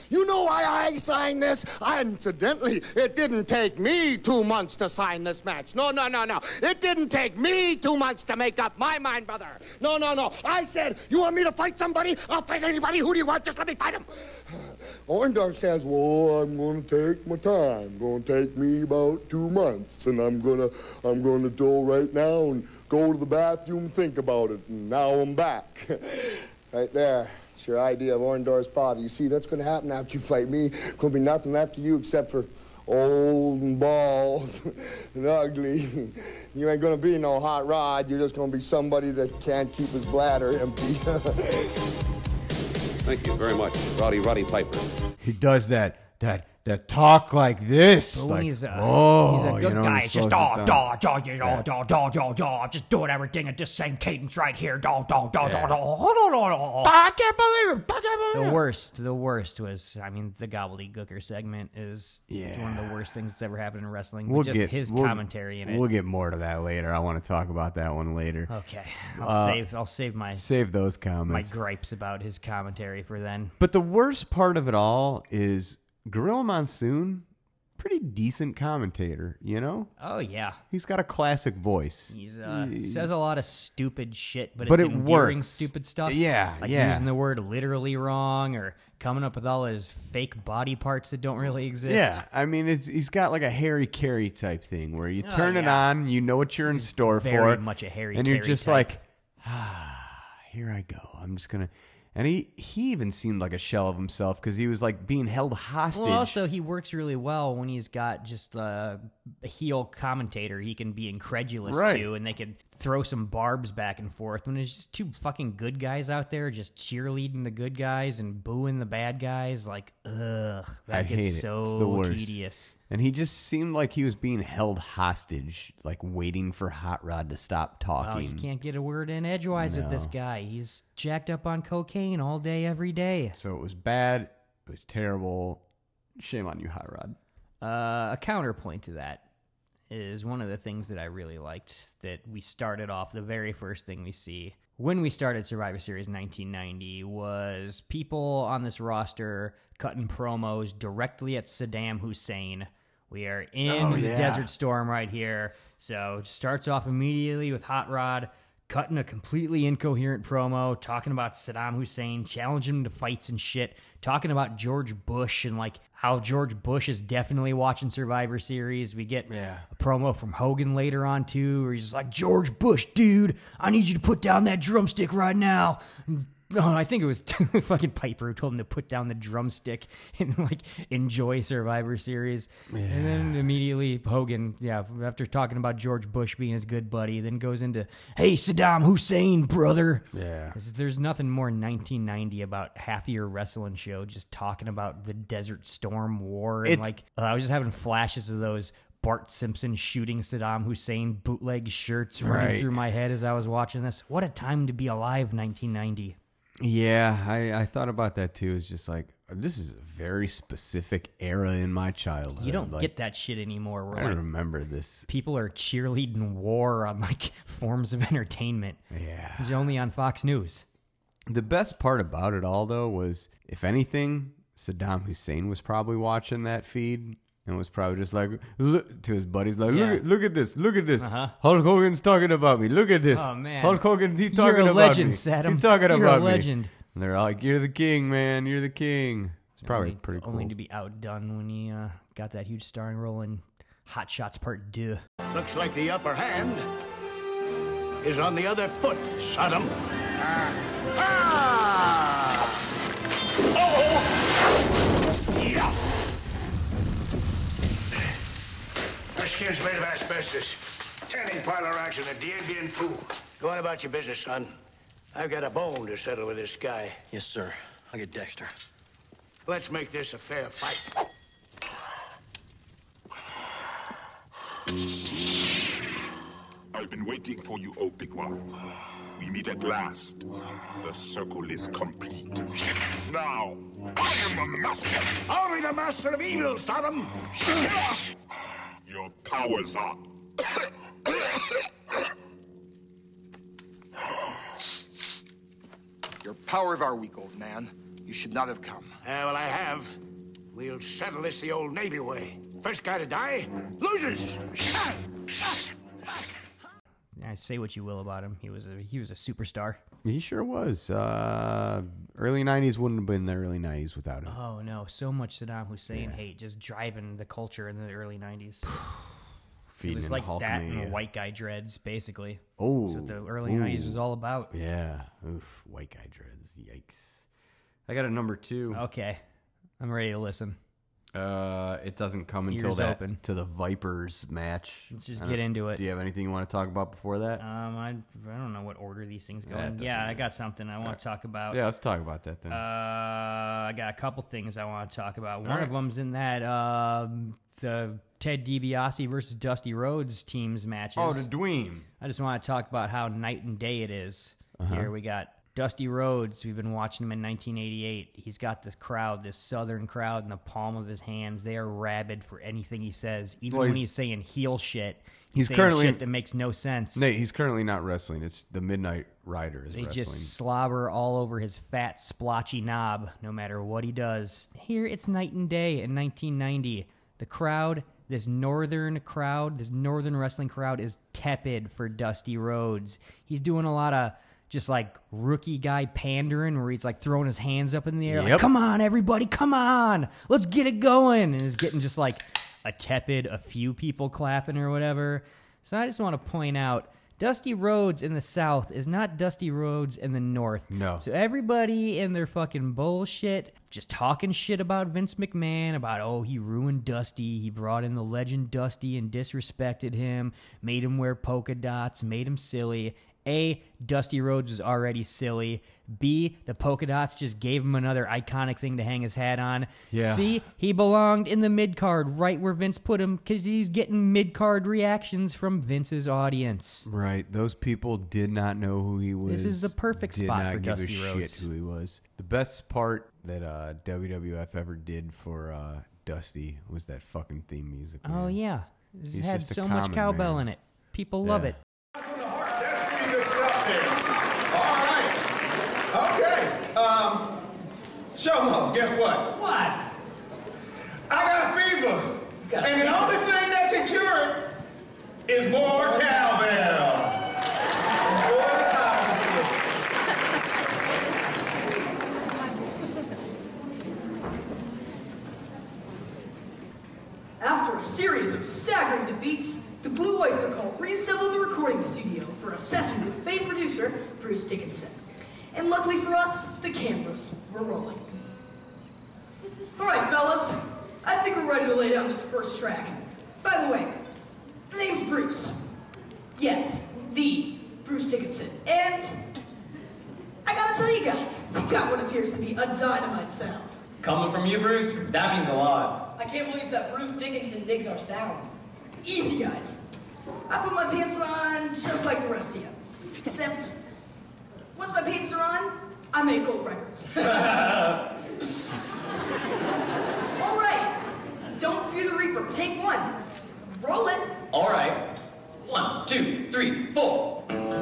S14: You know why I signed this? Incidentally, it didn't take me 2 months to sign this match. No. It didn't take me 2 months to make up my mind, brother. No. I said, you want me to fight somebody? I'll fight anybody. Who do you want? Just let me fight him. Orndorff says, well, I'm going to take my time. Going to take me about 2 months, and I'm going to go right now and go to the bathroom and think about it, and now I'm back. Right there. It's your idea of Orndorff's father. You see, that's going to happen after you fight me. Going to be nothing left of you except for old and bald and ugly. You ain't going to be no hot rod. You're just going to be somebody that can't keep his bladder empty.
S13: Thank you very much, Roddy Piper.
S4: He does that talk like this.
S5: But
S4: like,
S5: when he's a
S4: oh,
S5: good guy, it's just just doing everything at this same cadence right here. I
S4: can't believe it.
S5: The worst was, I mean, the gobbledygooker segment is one of the worst things that's ever happened in wrestling. His commentary in it.
S4: We'll get more to that later. I want to talk about that one later.
S5: Okay, I'll save
S4: those comments.
S5: My gripes about his commentary for then.
S4: But the worst part of it all is Gorilla Monsoon, pretty decent commentator, you know?
S5: Oh, yeah.
S4: He's got a classic voice.
S5: He says a lot of stupid shit, but
S4: it
S5: endearing
S4: works.
S5: stupid stuff.
S4: Yeah,
S5: like using the word literally wrong or coming up with all his fake body parts that don't really exist.
S4: Yeah, I mean, he's got like a Harry Carey type thing where you turn it on, you know what you're in store for.
S5: Very much a Harry
S4: Carey
S5: type.
S4: And you're just like, here I go. I'm just going to... And he even seemed like a shell of himself because he was like being held hostage.
S5: Well, also, he works really well when he's got just a heel commentator he can be incredulous to, and they can throw some barbs back and forth. When there's just two fucking good guys out there just cheerleading the good guys and booing the bad guys, like, ugh. That gets so
S4: it's the worst.
S5: tedious.
S4: And he just seemed like he was being held hostage, like waiting for Hot Rod to stop talking.
S5: Oh, you can't get a word in edgewise with this guy. He's jacked up on cocaine all day, every day.
S4: So it was bad. It was terrible. Shame on you, Hot Rod.
S5: A counterpoint to that is one of the things that I really liked that we started off, the very first thing we see when we started Survivor Series 1990 was people on this roster cutting promos directly at Saddam Hussein. We are in the Desert Storm right here. So it starts off immediately with Hot Rod cutting a completely incoherent promo, talking about Saddam Hussein, challenging him to fights and shit, talking about George Bush and like how George Bush is definitely watching Survivor Series. We get a promo from Hogan later on too, where he's like, George Bush, dude, I need you to put down that drumstick right now. Oh, I think it was fucking Piper who told him to put down the drumstick and like enjoy Survivor Series. Yeah. And then immediately Hogan, after talking about George Bush being his good buddy, then goes into, hey, Saddam Hussein, brother.
S4: Yeah.
S5: There's nothing more 1990 about half of your wrestling show just talking about the Desert Storm War. And I was just having flashes of those Bart Simpson shooting Saddam Hussein bootleg shirts running through my head as I was watching this. What a time to be alive, 1990.
S4: Yeah, I thought about that too. It's just like, this is a very specific era in my childhood.
S5: You don't get that shit anymore.
S4: I don't remember this.
S5: People are cheerleading war on like forms of entertainment.
S4: Yeah.
S5: It's only on Fox News.
S4: The best part about it all, though, was, if anything, Saddam Hussein was probably watching that feed and was probably just like, look to his buddies, like, look at this.
S5: Uh-huh.
S4: Hulk Hogan's talking about me. Look at this.
S5: Oh, man.
S4: Hulk Hogan, he's talking about
S5: legend,
S4: me.
S5: Saddam.
S4: He's talking
S5: You're
S4: about
S5: a legend.
S4: me. And they're like, you're the king, man. You're the king. It's probably pretty cool.
S5: Only to be outdone when he got that huge starring role in Hot Shots Part 2.
S15: Looks like the upper hand is on the other foot, Saddam. Yeah. Our skin's made of asbestos. Tanning parlor action at Dien Bien Phu. Go on about your business, son. I've got a bone to settle with this guy.
S11: Yes, sir. I'll get Dexter.
S15: Let's make this a fair fight.
S16: I've been waiting for you, oh big one. We meet at last. The circle is complete. Now, I am the master.
S15: I'll be the master of evil, Saddam.
S16: Your powers are...
S17: Your powers are weak, old man.
S15: You should not have come. Well, I have. We'll settle this the old Navy way. First guy to die loses.
S5: I say what you will about him. He was a superstar.
S4: He sure was. Early 90s wouldn't have been the early 90s without him.
S5: Oh, no. So much Saddam Hussein hate just driving the culture in the early 90s. It was like that and the white guy dreads, basically.
S4: Oh.
S5: That's what the early 90s was all about.
S4: Yeah. Oof. White guy dreads. Yikes. I got a number 2.
S5: Okay. I'm ready to listen.
S4: It doesn't come until to the Vipers match.
S5: Let's just get into it.
S4: Do you have anything you want to talk about before that?
S5: I don't know what order these things go in. Yeah, I got something I want to talk about.
S4: Yeah, let's talk about that then.
S5: I got a couple things I want to talk about. One of them's in that the Ted DiBiase versus Dusty Rhodes teams matches.
S4: Oh, the Dweem.
S5: I just want to talk about how night and day it is. Here we got Dusty Rhodes. We've been watching him in 1988. He's got this crowd, this southern crowd, in the palm of his hands. They are rabid for anything he says, even when he's saying heel shit. He's saying currently shit that makes no sense.
S4: Nate, he's currently not wrestling. It's the Midnight Rider is
S5: wrestling. They just slobber all over his fat, splotchy knob, no matter what he does. Here, it's night and day in 1990. The crowd, this northern wrestling crowd, is tepid for Dusty Rhodes. He's doing a lot of just like rookie guy pandering where he's like throwing his hands up in the air. Like, come on, everybody, come on. Let's get it going. And it's getting just like a few people clapping or whatever. So I just want to point out, Dusty Rhodes in the South is not Dusty Rhodes in the North.
S4: No.
S5: So everybody in their fucking bullshit, just talking shit about Vince McMahon, about, he ruined Dusty. He brought in the legend Dusty and disrespected him, made him wear polka dots, made him silly. A, Dusty Rhodes was already silly. B, the polka dots just gave him another iconic thing to hang his hat on.
S4: Yeah.
S5: C, he belonged in the mid-card right where Vince put him because he's getting mid-card reactions from Vince's audience.
S4: Right. Those people did not know who he was.
S5: This is the perfect spot for Dusty Rhodes.
S4: Did not give a shit who he was. The best part that WWF ever did for Dusty was that fucking theme music. Man.
S5: Oh, yeah. It had so much cowbell in it. People love it.
S17: Okay. Showmo, guess what?
S5: What?
S17: I got a fever. And the only thing that can cure it is more cowbell.
S18: After a series of staggering defeats, the Blue Oyster Cult reassembled the recording studio for a session with famed producer Bruce Dickinson. And luckily for us, the cameras were rolling. All right, fellas, I think we're ready to lay down this first track. By the way, the name's Bruce. Yes, the Bruce Dickinson. And I gotta tell you guys, we got what appears to be a dynamite sound.
S19: Coming from you, Bruce, that means a lot.
S18: I can't believe that Bruce Dickinson digs our sound. Easy, guys. I put my pants on just like the rest of you. Except, once my pants are on, I make gold records. All right. Don't fear the Reaper. Take one. Roll it.
S19: All right. 1, 2, 3, 4.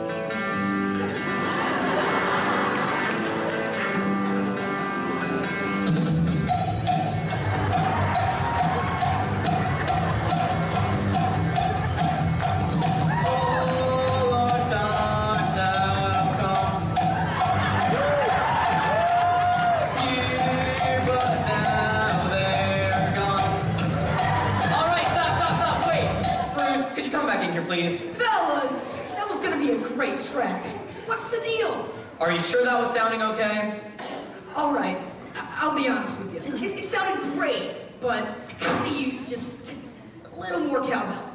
S19: Please.
S18: Fellas, that was gonna be a great track. What's the deal?
S19: Are you sure that was sounding okay?
S18: All right, I'll be honest with you. It sounded great, but I could use just a little more cowbell.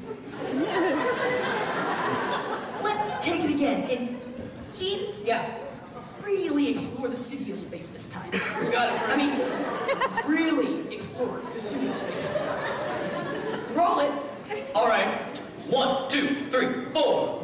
S18: Let's take it again. And Chief?
S19: Yeah.
S18: Really explore the studio space this time.
S19: Got it.
S18: I mean, really explore the studio space. Roll it.
S19: All right. 1, 2, 3, 4.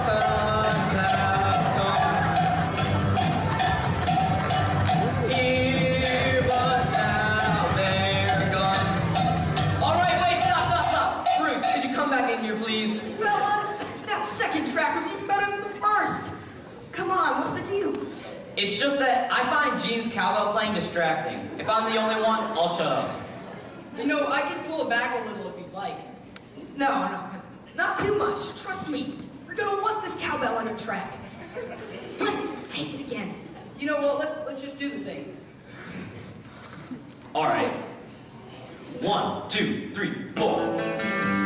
S18: Here
S19: It's just that I find Gene's cowbell playing distracting. If I'm the only one, I'll shut up.
S18: You know, I can pull it back a little if you'd like. No, not too much. Trust me. You're gonna want this cowbell on your track. Let's take it again. You know what? Let's just do the thing.
S19: All right. 1, 2, 3, 4.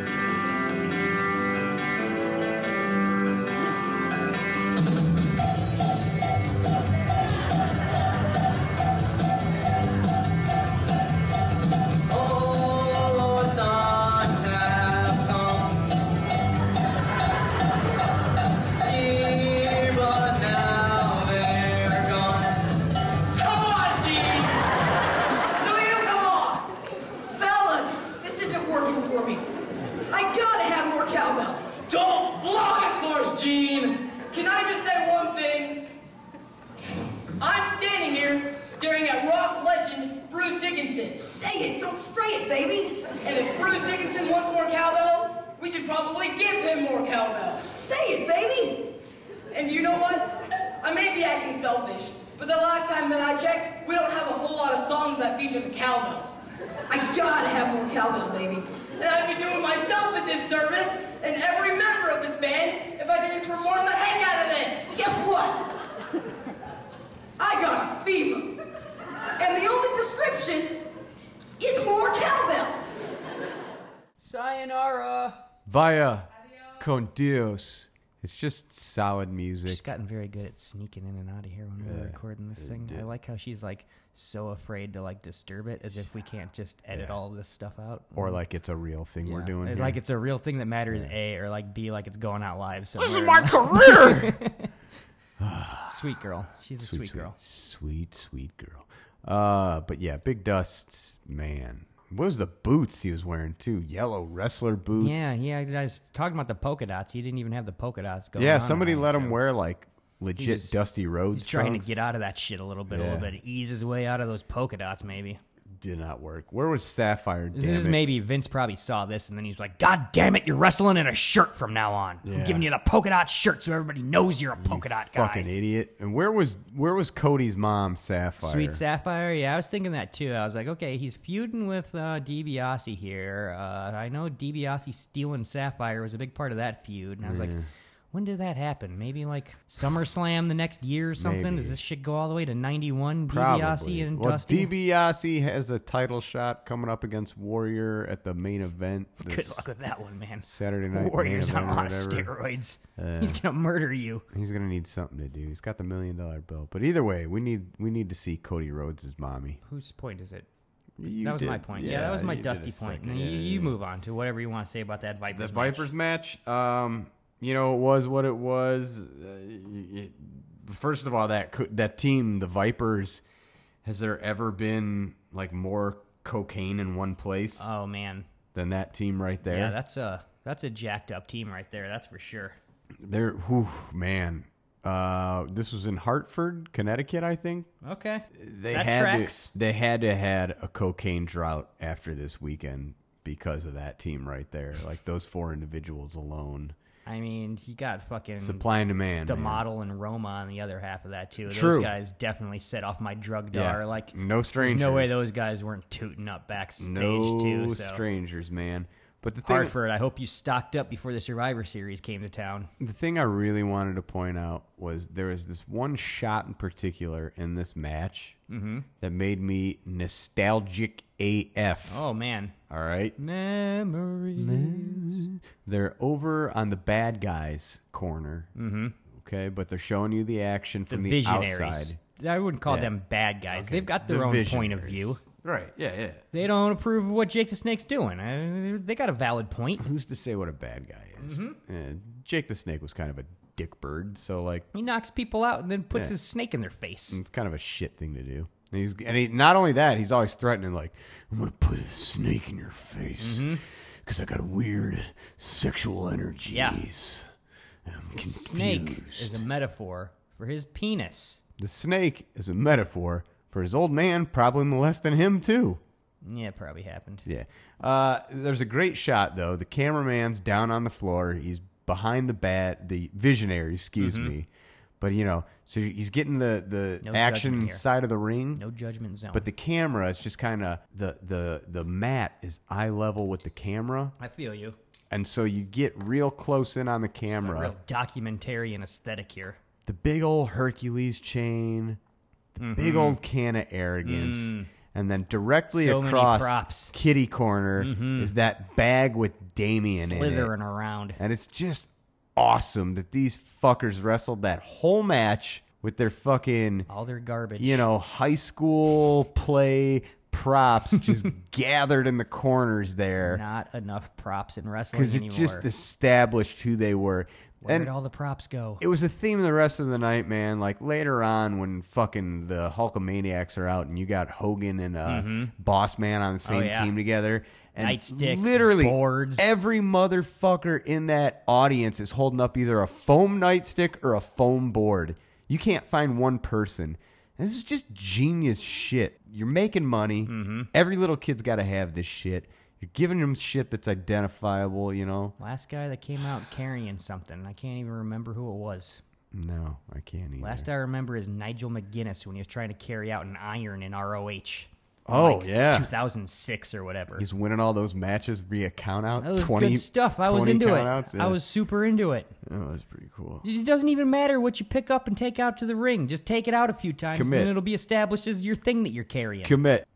S18: Say it, don't spray it, baby. And if Bruce Dickinson wants more cowbell, we should probably give him more cowbell. Say it, baby. And you know what? I may be acting selfish, but the last time that I checked, we don't have a whole lot of songs that feature the cowbell. I gotta have more cowbell, baby. And I'd be doing myself a disservice and every member of this band if I didn't perform the heck out of this. Guess what? I got a fever. And the only prescription is more cowbell.
S5: Sayonara.
S4: Vaya con Dios. It's just solid music.
S5: She's gotten very good at sneaking in and out of here when we're recording this thing. I like how she's like so afraid to like disturb it, as if we can't just edit all of this stuff out.
S4: Or like it's a real thing we're doing here.
S5: Like it's a real thing that matters, A, or like B, like it's going out live somewhere.
S4: This is my career!
S5: Sweet girl. She's a sweet girl.
S4: Sweet girl. But yeah, Big Dust, man. What was the boots he was wearing too? Yellow wrestler boots.
S5: Yeah. I was talking about the polka dots. He didn't even have the polka dots going on.
S4: Yeah, somebody let him wear like legit Dusty Rhodes
S5: He's trying
S4: trunks.
S5: to get out of that shit a little bit. Ease his way out of those polka dots, maybe.
S4: Did not work. Where was Sapphire?
S5: This is maybe Vince probably saw this and then he's like, God damn it, you're wrestling in a shirt from now on.
S4: Yeah.
S5: I'm giving you the polka dot shirt so everybody knows you're a polka dot guy.
S4: Fucking idiot. And where was Cody's mom, Sapphire?
S5: Sweet Sapphire? Yeah, I was thinking that too. I was like, okay, he's feuding with DiBiase here. I know DiBiase stealing Sapphire was a big part of that feud. And I was like, when did that happen? Maybe like SummerSlam the next year or something?
S4: Maybe.
S5: Does this shit go all the way to 91?
S4: Probably.
S5: DiBiase and
S4: Well,
S5: Dusty?
S4: DiBiase has a title shot coming up against Warrior at the main event.
S5: Good luck with that one, man.
S4: Saturday night.
S5: Warrior's
S4: main
S5: on a
S4: event
S5: lot of
S4: or whatever.
S5: steroids. He's gonna murder you.
S4: He's gonna need something to do. He's got the $1 million belt. But either way, we need to see Cody Rhodes' mommy.
S5: Whose point is it?
S4: You
S5: that was
S4: did.
S5: my point.
S4: Yeah,
S5: Yeah, that was my
S4: you did
S5: Dusty
S4: a
S5: point.
S4: second.
S5: Now
S4: Yeah,
S5: you move on to whatever you want to say about that Vipers
S4: match. You know, it was what it was. First of all, that team, the Vipers, has there ever been like more cocaine in one place?
S5: Oh man,
S4: than that team right there.
S5: Yeah, that's a jacked up team right there. That's for sure.
S4: Man. This was in Hartford, Connecticut, I think.
S5: Okay,
S4: They had to had a cocaine drought after this weekend because of that team right there. Like those 4 individuals alone.
S5: I mean, he got fucking
S4: supply and demand.
S5: The model and Roma on the other half of that too.
S4: True.
S5: Those guys definitely set off my drug dar.
S4: Yeah.
S5: Like
S4: no strangers.
S5: There's no way those guys weren't tooting up backstage
S4: no
S5: too. So.
S4: Strangers, man. But the thing,
S5: Hartford, I hope you stocked up before the Survivor Series came to town.
S4: The thing I really wanted to point out was there was this one shot in particular in this match that made me nostalgic AF.
S5: Oh, man.
S4: All right?
S5: Memories.
S4: They're over on the bad guys' corner. Okay? But they're showing you the action from the
S5: visionaries.
S4: outside.
S5: I wouldn't call them bad guys.
S4: Okay.
S5: They've got their own point of view.
S4: Right, yeah.
S5: They don't approve of what Jake the Snake's doing. They got a valid point.
S4: Who's to say what a bad guy is? Jake the Snake was kind of a dick bird, so like...
S5: He knocks people out and then puts his snake in their face.
S4: It's kind of a shit thing to do. And not only that, he's always threatening, like, I'm going to put a snake in your face because I got weird sexual energies.
S5: Yeah.
S4: I'm confused.
S5: Snake is a metaphor for his penis.
S4: The snake is a metaphor for his old man probably molesting him, too.
S5: Yeah, it probably happened.
S4: Yeah. There's a great shot, though. The cameraman's down on the floor. He's behind the visionary, excuse me, But, you know, so he's getting the
S5: No
S4: action
S5: judgment here.
S4: side of the ring.
S5: No judgment zone.
S4: But the camera is just kind of, the mat is eye level with the camera.
S5: I feel you.
S4: And so you get real close in on the
S5: It's a
S4: camera.
S5: real documentarian aesthetic here.
S4: The big old Hercules chain, the big old can of arrogance, and then directly
S5: So many
S4: across
S5: props.
S4: kitty corner is that bag with Damien in it.
S5: Slithering around.
S4: And it's just awesome that these fuckers wrestled that whole match with their fucking,
S5: all their garbage.
S4: you know, high school play props just gathered in the corners there.
S5: Not enough props in wrestling
S4: Because it
S5: anymore.
S4: just established who they were.
S5: Where'd all the props go?
S4: It was a theme the rest of the night, man. Like later on when fucking the Hulkamaniacs are out and you got Hogan and Boss Man on the same
S5: yeah.
S4: team together. And
S5: Nightsticks,
S4: literally
S5: boards.
S4: every motherfucker in that audience is holding up either a foam nightstick or a foam board. You can't find one person. This is just genius shit. You're making money. Every little kid's got to have this shit. You're giving them shit that's identifiable, you know?
S5: Last guy that came out carrying something. I can't even remember who it was.
S4: No, I can't either.
S5: Last I remember is Nigel McGuinness when he was trying to carry out an iron in ROH.
S4: Oh,
S5: like
S4: yeah.
S5: 2006 or whatever.
S4: He's winning all those matches via count out.
S5: That was good stuff. I was
S4: 20
S5: into it.
S4: count-outs, yeah.
S5: I was super into it.
S4: Oh, that's pretty cool.
S5: It doesn't even matter what you pick up and take out to the ring. Just take it out a few times,
S4: Commit.
S5: and it'll be established as your thing that you're carrying.
S4: Commit.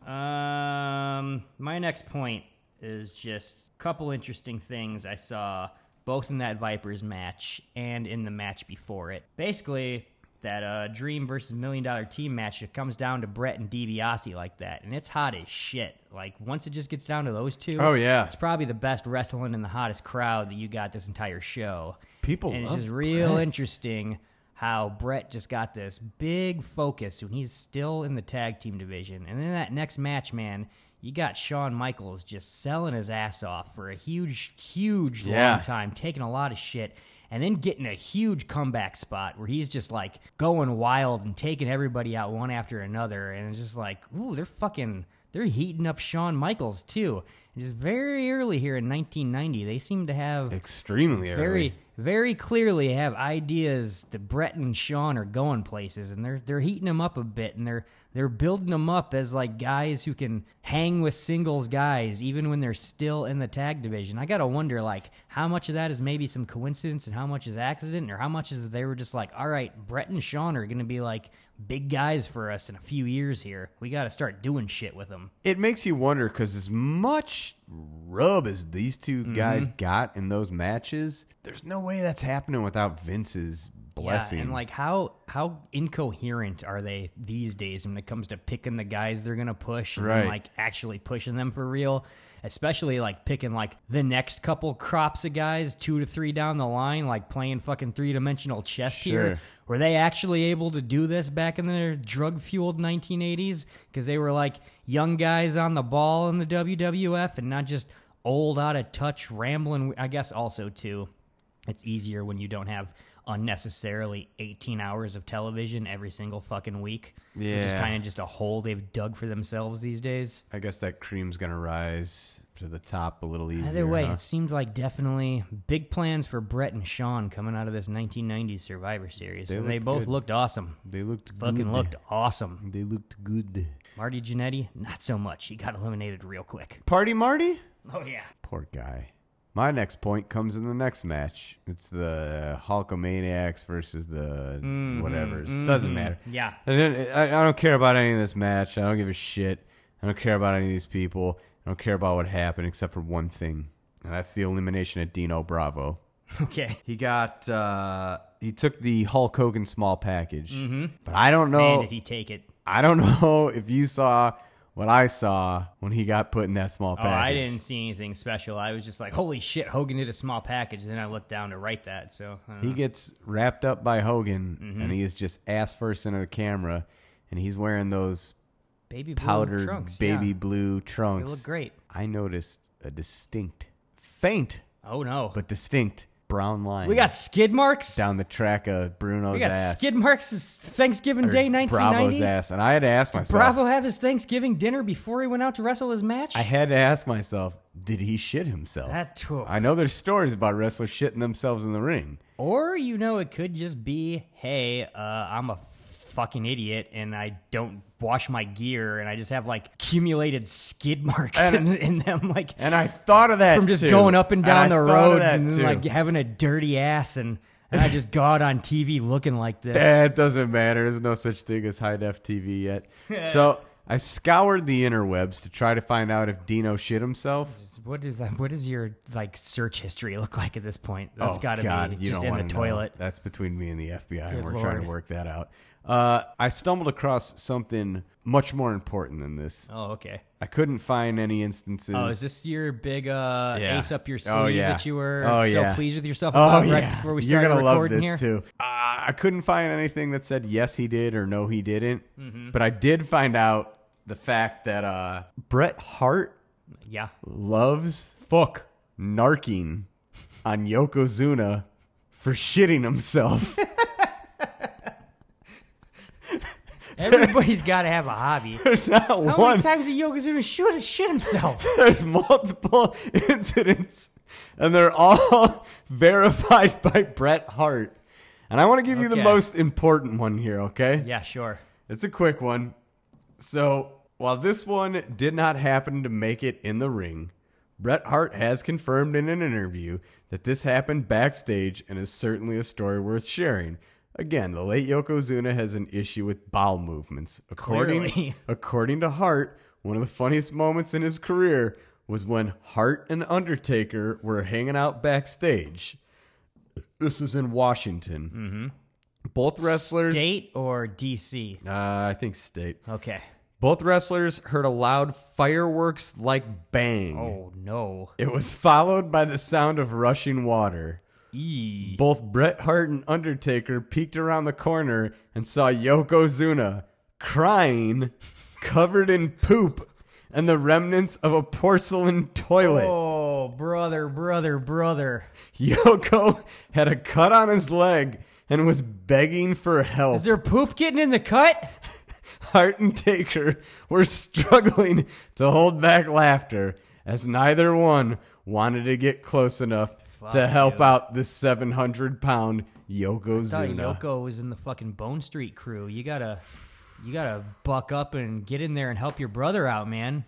S5: My next point is just a couple interesting things I saw both in that Vipers match and in the match before it. Basically, that Dream versus $1 Million Team match, it comes down to Brett and DiBiase like that, and it's hot as shit. Like, once it just gets down to those two,
S4: Oh, yeah.
S5: it's probably the best wrestling and the hottest crowd that you got this entire show.
S4: People
S5: and it's
S4: love
S5: just real
S4: Brett.
S5: interesting how Brett just got this big focus when he's still in the tag team division. And then that next match, man, you got Shawn Michaels just selling his ass off for a huge long time, taking a lot of shit, and then getting a huge comeback spot where he's just like going wild and taking everybody out one after another. And it's just like, ooh, they're heating up Shawn Michaels too. And just very early here in 1990, they seem to have
S4: Extremely early.
S5: very clearly have ideas that Brett and Shawn are going places, and they're heating them up a bit, and they're building them up as like guys who can hang with singles guys even when they're still in the tag division. I gotta wonder like how much of that is maybe some coincidence and how much is accident, or how much is they were just like, all right, Brett and Shawn are gonna be like big guys for us in a few years here. We gotta start doing shit with them.
S4: It makes you wonder because as much rub as these two guys got in those matches, there's no way that's happening without Vince's blessing.
S5: Yeah, and like how incoherent are they these days when it comes to picking the guys they're gonna push and
S4: Right.
S5: like actually pushing them for real? Especially like picking like the next couple crops of guys 2 to 3 down the line, like playing fucking 3-dimensional chess here.
S4: Sure.
S5: Were they actually able to do this back in their drug-fueled 1980s? Because they were like young guys on the ball in the WWF and not just old, out-of-touch, rambling. I guess also, too, it's easier when you don't have unnecessarily 18 hours of television every single fucking week. Which is
S4: Yeah.
S5: kind of just a hole they've dug for themselves these days.
S4: I guess that cream's going to rise to the top a little easier.
S5: Either way,
S4: huh?
S5: it seemed like definitely big plans for Brett and Shawn coming out of this 1990s Survivor Series.
S4: They
S5: And they
S4: looked
S5: both
S4: good.
S5: looked awesome.
S4: They looked
S5: Fucking
S4: good.
S5: looked awesome.
S4: They looked good.
S5: Marty Jannetty, not so much. He got eliminated real quick.
S4: Party Marty?
S5: Oh, yeah.
S4: Poor guy. My next point comes in the next match. It's the Hulkamaniacs versus the whatevers. Doesn't matter.
S5: Yeah.
S4: I don't care about any of this match. I don't give a shit. I don't care about any of these people. I don't care about what happened except for one thing. And that's the elimination of Dino Bravo.
S5: Okay.
S4: He got, he took the Hulk Hogan small package. But I don't know.
S5: Man, did he take it?
S4: I don't know if you saw what I saw when he got put in that small package.
S5: Oh, I didn't see anything special. I was just like, holy shit, Hogan did a small package. And then I looked down to write that. So I don't
S4: He
S5: know.
S4: gets wrapped up by Hogan, and he is just ass first into the camera, and he's wearing those
S5: Baby blue
S4: powdered
S5: trunks,
S4: baby
S5: yeah.
S4: blue trunks.
S5: They look great.
S4: I noticed a distinct, faint,
S5: Oh, no.
S4: but distinct brown line.
S5: We got skid marks?
S4: down the track of Bruno's
S5: We got
S4: ass.
S5: skid marks as Thanksgiving
S4: or
S5: Day 1990?
S4: Bravo's ass, and I had to ask myself.
S5: Bravo have his Thanksgiving dinner before he went out to wrestle his match?
S4: I had to ask myself, did he shit himself?
S5: That too.
S4: I know there's stories about wrestlers shitting themselves in the ring.
S5: Or, it could just be, hey, I'm a fucking idiot and I don't wash my gear and I just have like accumulated skid marks in them. Like,
S4: and I thought of that
S5: from just
S4: too.
S5: going up and down the road and
S4: too.
S5: like having a dirty ass and I just got on TV looking like this.
S4: That doesn't matter. There's no such thing as high def TV yet. So I scoured the interwebs to try to find out if Dino shit himself.
S5: What does your like search history look like at this point? That's got to be
S4: you
S5: just
S4: don't
S5: in the toilet.
S4: Know. That's between me and the FBI, and
S5: Good
S4: we're trying to
S5: Lord.
S4: work that out. I stumbled across something much more important than this.
S5: Oh, okay.
S4: I couldn't find any instances.
S5: Oh, is this your big ace up your sleeve that you were pleased with yourself
S4: about
S5: right before we
S4: You're
S5: started
S4: gonna love
S5: recording
S4: this
S5: here?
S4: too. I couldn't find anything that said yes he did or no he didn't.
S5: Mhm.
S4: But I did find out the fact that Bret Hart loves narking on Yokozuna for shitting himself.
S5: Everybody's got to have a hobby.
S4: There's not
S5: How
S4: one.
S5: many times did Yokozuna shit himself?
S4: There's multiple incidents, and they're all verified by Bret Hart. And I want to give you the
S5: Okay.
S4: most important one here, okay?
S5: Yeah, sure.
S4: It's a quick one. So, while this one did not happen to make it in the ring, Bret Hart has confirmed in an interview that this happened backstage and is certainly a story worth sharing. Again, the late Yokozuna has an issue with bowel movements.
S5: Clearly.
S4: According to Hart, one of the funniest moments in his career was when Hart and Undertaker were hanging out backstage. This was in Washington.
S5: Mm-hmm.
S4: Both wrestlers...
S5: State or DC?
S4: I think state.
S5: Okay.
S4: Both wrestlers heard a loud fireworks-like bang.
S5: Oh, no.
S4: It was followed by the sound of rushing water. Both Bret Hart and Undertaker peeked around the corner and saw Yokozuna crying, covered in poop, and the remnants of a porcelain toilet.
S5: Oh, brother.
S4: Yoko had a cut on his leg and was begging for help.
S5: Is there poop getting in the cut?
S4: Hart and Taker were struggling to hold back laughter as neither one wanted to get close enough to help out this 700-pound Yokozuna.
S5: I thought Yoko was in the fucking Bone Street crew. You gotta buck up and get in there and help your brother out, man.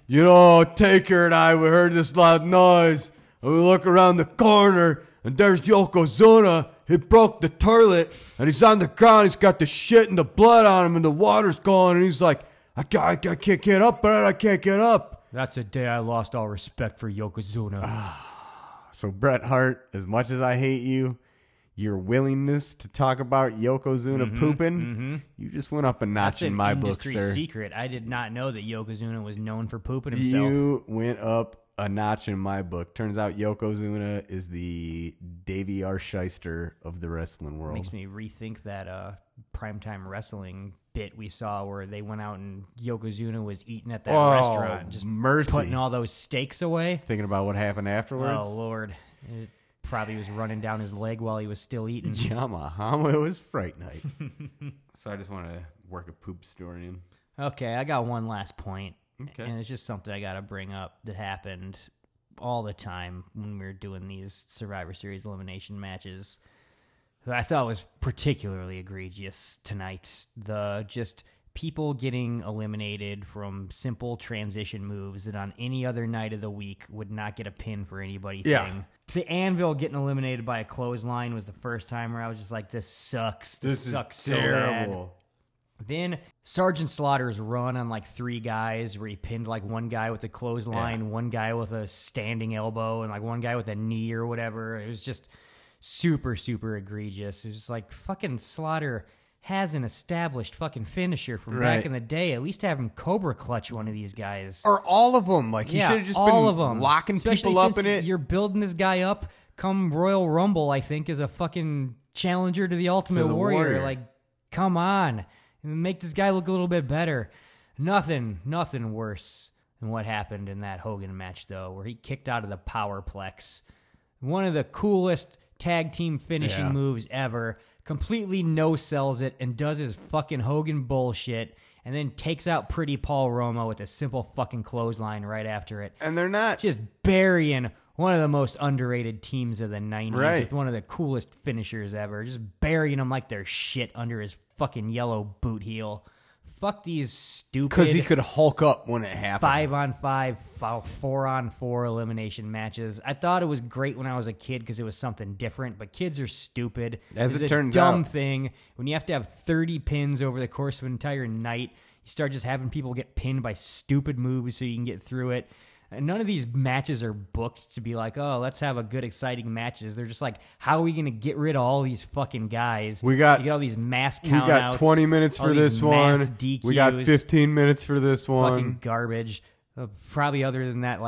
S4: Taker and I, we heard this loud noise, and we look around the corner, and there's Yokozuna. He broke the toilet, and he's on the ground. He's got the shit and the blood on him, and the water's going, and he's like, I can't get up, Brett. I can't get up.
S5: That's the day I lost all respect for Yokozuna.
S4: So, Bret Hart, as much as I hate you, your willingness to talk about Yokozuna pooping, you just went up a notch in my book, sir.
S5: That's an industry secret. I did not know that Yokozuna was known for pooping himself.
S4: You went up a notch in my book. Turns out Yokozuna is the Davey R. Shyster of the wrestling world.
S5: Makes me rethink that primetime wrestling bit we saw where they went out and Yokozuna was eating at that restaurant, just putting all those steaks away.
S4: Thinking about what happened afterwards?
S5: Oh, Lord. It probably was running down his leg while he was still eating.
S4: Yamaha, it was Fright Night. So I just want to work a poop story in.
S5: Okay, I got one last point.
S4: Okay.
S5: And it's just something I got to bring up that happened all the time when we were doing these Survivor Series elimination matches. That I thought was particularly egregious tonight. The just people getting eliminated from simple transition moves that on any other night of the week would not get a pin for anybody thing. The Anvil getting eliminated by a clothesline was the first time where I was just like, this sucks. This sucks
S4: is terrible.
S5: So bad. Then Sergeant Slaughter's run on like 3 guys where he pinned like one guy with a clothesline, one guy with a standing elbow, and like one guy with a knee or whatever. It was just super, super egregious. It was just like fucking Slaughter has an established fucking finisher from back in the day. At least have him Cobra Clutch one of these guys.
S4: Or all of them. Like, he should have just
S5: all
S4: been
S5: of them.
S4: locking
S5: Especially
S4: people up
S5: since
S4: in it.
S5: You're building this guy up come Royal Rumble, I think, as a fucking challenger to the Ultimate Warrior. Like, come on. Make this guy look a little bit better. Nothing worse than what happened in that Hogan match, though, where he kicked out of the Powerplex. One of the coolest tag team finishing moves ever. Completely no-sells it and does his fucking Hogan bullshit and then takes out Pretty Paul Roma with a simple fucking clothesline right after it.
S4: And they're not
S5: just burying one of the most underrated teams of the 90s with one of the coolest finishers ever. Just burying them like they're shit under his fucking yellow boot heel. Fuck these stupid...
S4: Because he could Hulk up when it happened.
S5: 5-on-5, 4-on-4 elimination matches. I thought it was great when I was a kid because it was something different, but kids are stupid.
S4: As it turns
S5: out. It's a dumb
S4: out.
S5: thing. When you have to have 30 pins over the course of an entire night, you start just having people get pinned by stupid moves so you can get through it. And none of these matches are booked to be like, oh, let's have a good, exciting matches. They're just like, how are we going to get rid of all these fucking guys?
S4: You got
S5: all these mass countouts.
S4: We got 20 minutes for this one.
S5: DQs,
S4: we got 15 minutes for this one.
S5: Fucking garbage. Probably other than that,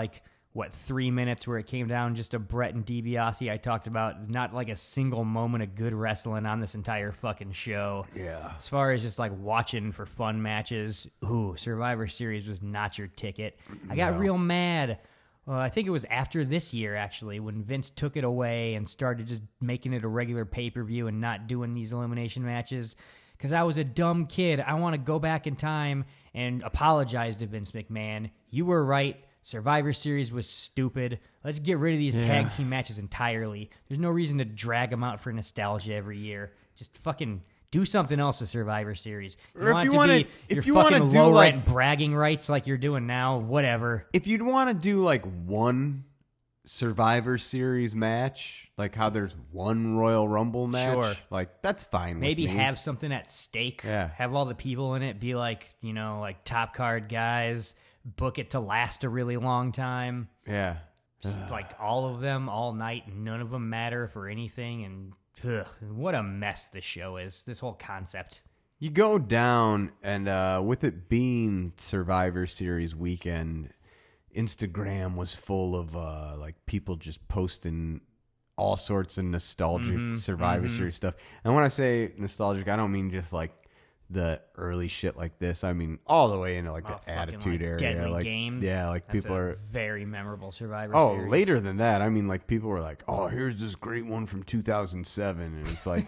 S5: 3 minutes where it came down just to Brett and DiBiase. I talked about not like a single moment of good wrestling on this entire fucking show.
S4: Yeah.
S5: As far as just watching for fun matches, Survivor Series was not your ticket. I got real mad. I think it was after this year, actually, when Vince took it away and started just making it a regular pay-per-view and not doing these elimination matches. Because I was a dumb kid. I want to go back in time and apologize to Vince McMahon. You were right. Survivor Series was stupid. Let's get rid of these tag team matches entirely. There's no reason to drag them out for nostalgia every year. Just fucking do something else with Survivor Series.
S4: Or if you want to do
S5: low rent bragging rights like you're doing now, whatever.
S4: If you'd want to do one Survivor Series match, like how there's one Royal Rumble match,
S5: sure.
S4: That's fine.
S5: Maybe
S4: with me.
S5: have something at stake.
S4: Yeah.
S5: Have all the people in it be like top card guys. Book it to last a really long time.
S4: Yeah.
S5: Just all of them all night. None of them matter for anything. And what a mess this show is. This whole concept.
S4: You go down and with it being Survivor Series weekend, Instagram was full of people just posting all sorts of nostalgic Survivor Series stuff. And when I say nostalgic, I don't mean just the early shit like this. I mean all the way into the Attitude Era.
S5: Deadly Game.
S4: Yeah,
S5: That's
S4: people are
S5: very memorable Survivor
S4: Series.
S5: Series.
S4: Later than that. I mean people were like, oh, here's this great one from 2007. And it's like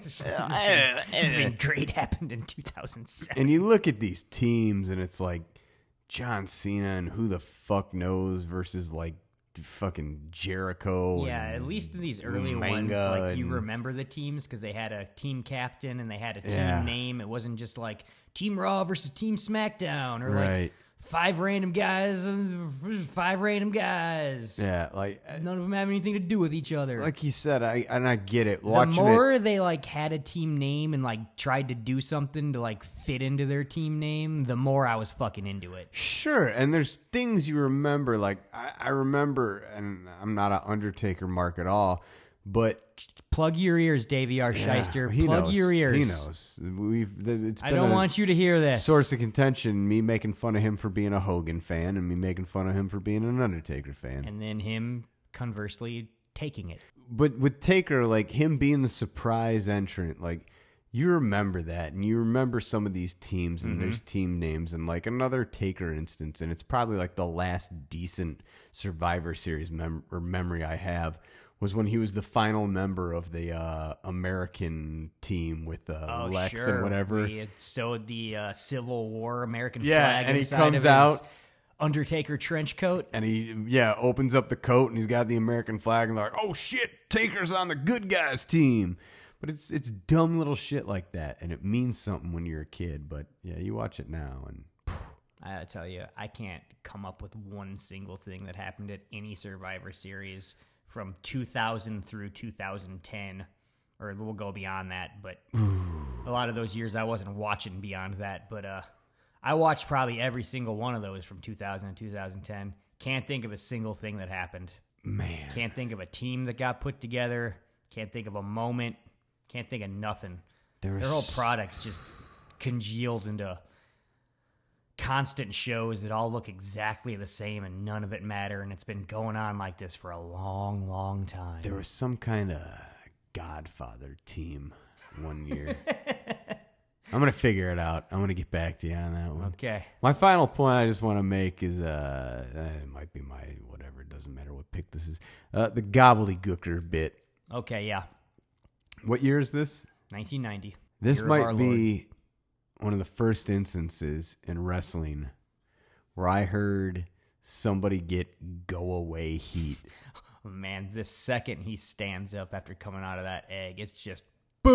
S5: anything great happened in 2007.
S4: And you look at these teams and it's like John Cena and who the fuck knows versus fucking Jericho.
S5: Yeah, at least in these early ones, you remember the teams because they had a team captain and they had a team name. It wasn't just Team Raw versus Team SmackDown or 5 random guys and 5 random guys.
S4: Yeah,
S5: none of them have anything to do with each other.
S4: Like you said, I get it.
S5: The more they had a team name and tried to do something to fit into their team name, the more I was fucking into it.
S4: Sure, and there's things you remember. I remember, and I'm not an Undertaker mark at all, but
S5: plug your ears, Davey R. Shyster. Plug your ears.
S4: He knows. I
S5: don't want you to hear this.
S4: Source of contention, me making fun of him for being a Hogan fan and me making fun of him for being an Undertaker fan.
S5: And then him, conversely, taking it.
S4: But with Taker, him being the surprise entrant, you remember that. And you remember some of these teams and there's team names and another Taker instance. And it's probably the last decent Survivor Series memory I have was when he was the final member of the American team with Lex and whatever.
S5: He had sewed the Civil War American
S4: flag
S5: and
S4: he comes out
S5: Undertaker trench coat.
S4: And he opens up the coat and he's got the American flag and they're like, oh shit, Taker's on the good guys team. But it's dumb little shit like that and it means something when you're a kid. But yeah, you watch it now and
S5: I gotta tell you, I can't come up with one single thing that happened at any Survivor Series from 2000 through 2010, or we'll go beyond that, but a lot of those years I wasn't watching beyond that, but I watched probably every single one of those from 2000 to 2010. Can't think of a single thing that happened.
S4: Man.
S5: Can't think of a team that got put together. Can't think of a moment. Can't think of nothing. Their whole product's just congealed into constant shows that all look exactly the same and none of it matter, and it's been going on like this for a long, long time.
S4: There was some kind of Godfather team one year. I'm going to figure it out. I'm going to get back to you on that one.
S5: Okay.
S4: My final point I just want to make is, it might be my whatever, it doesn't matter what pick this is, the gobbledygooker bit.
S5: Okay, yeah.
S4: What year is this?
S5: 1990.
S4: This
S5: Year
S4: might be one of the first instances in wrestling where I heard somebody get go away heat.
S5: Man, the second he stands up after coming out of that egg, it's just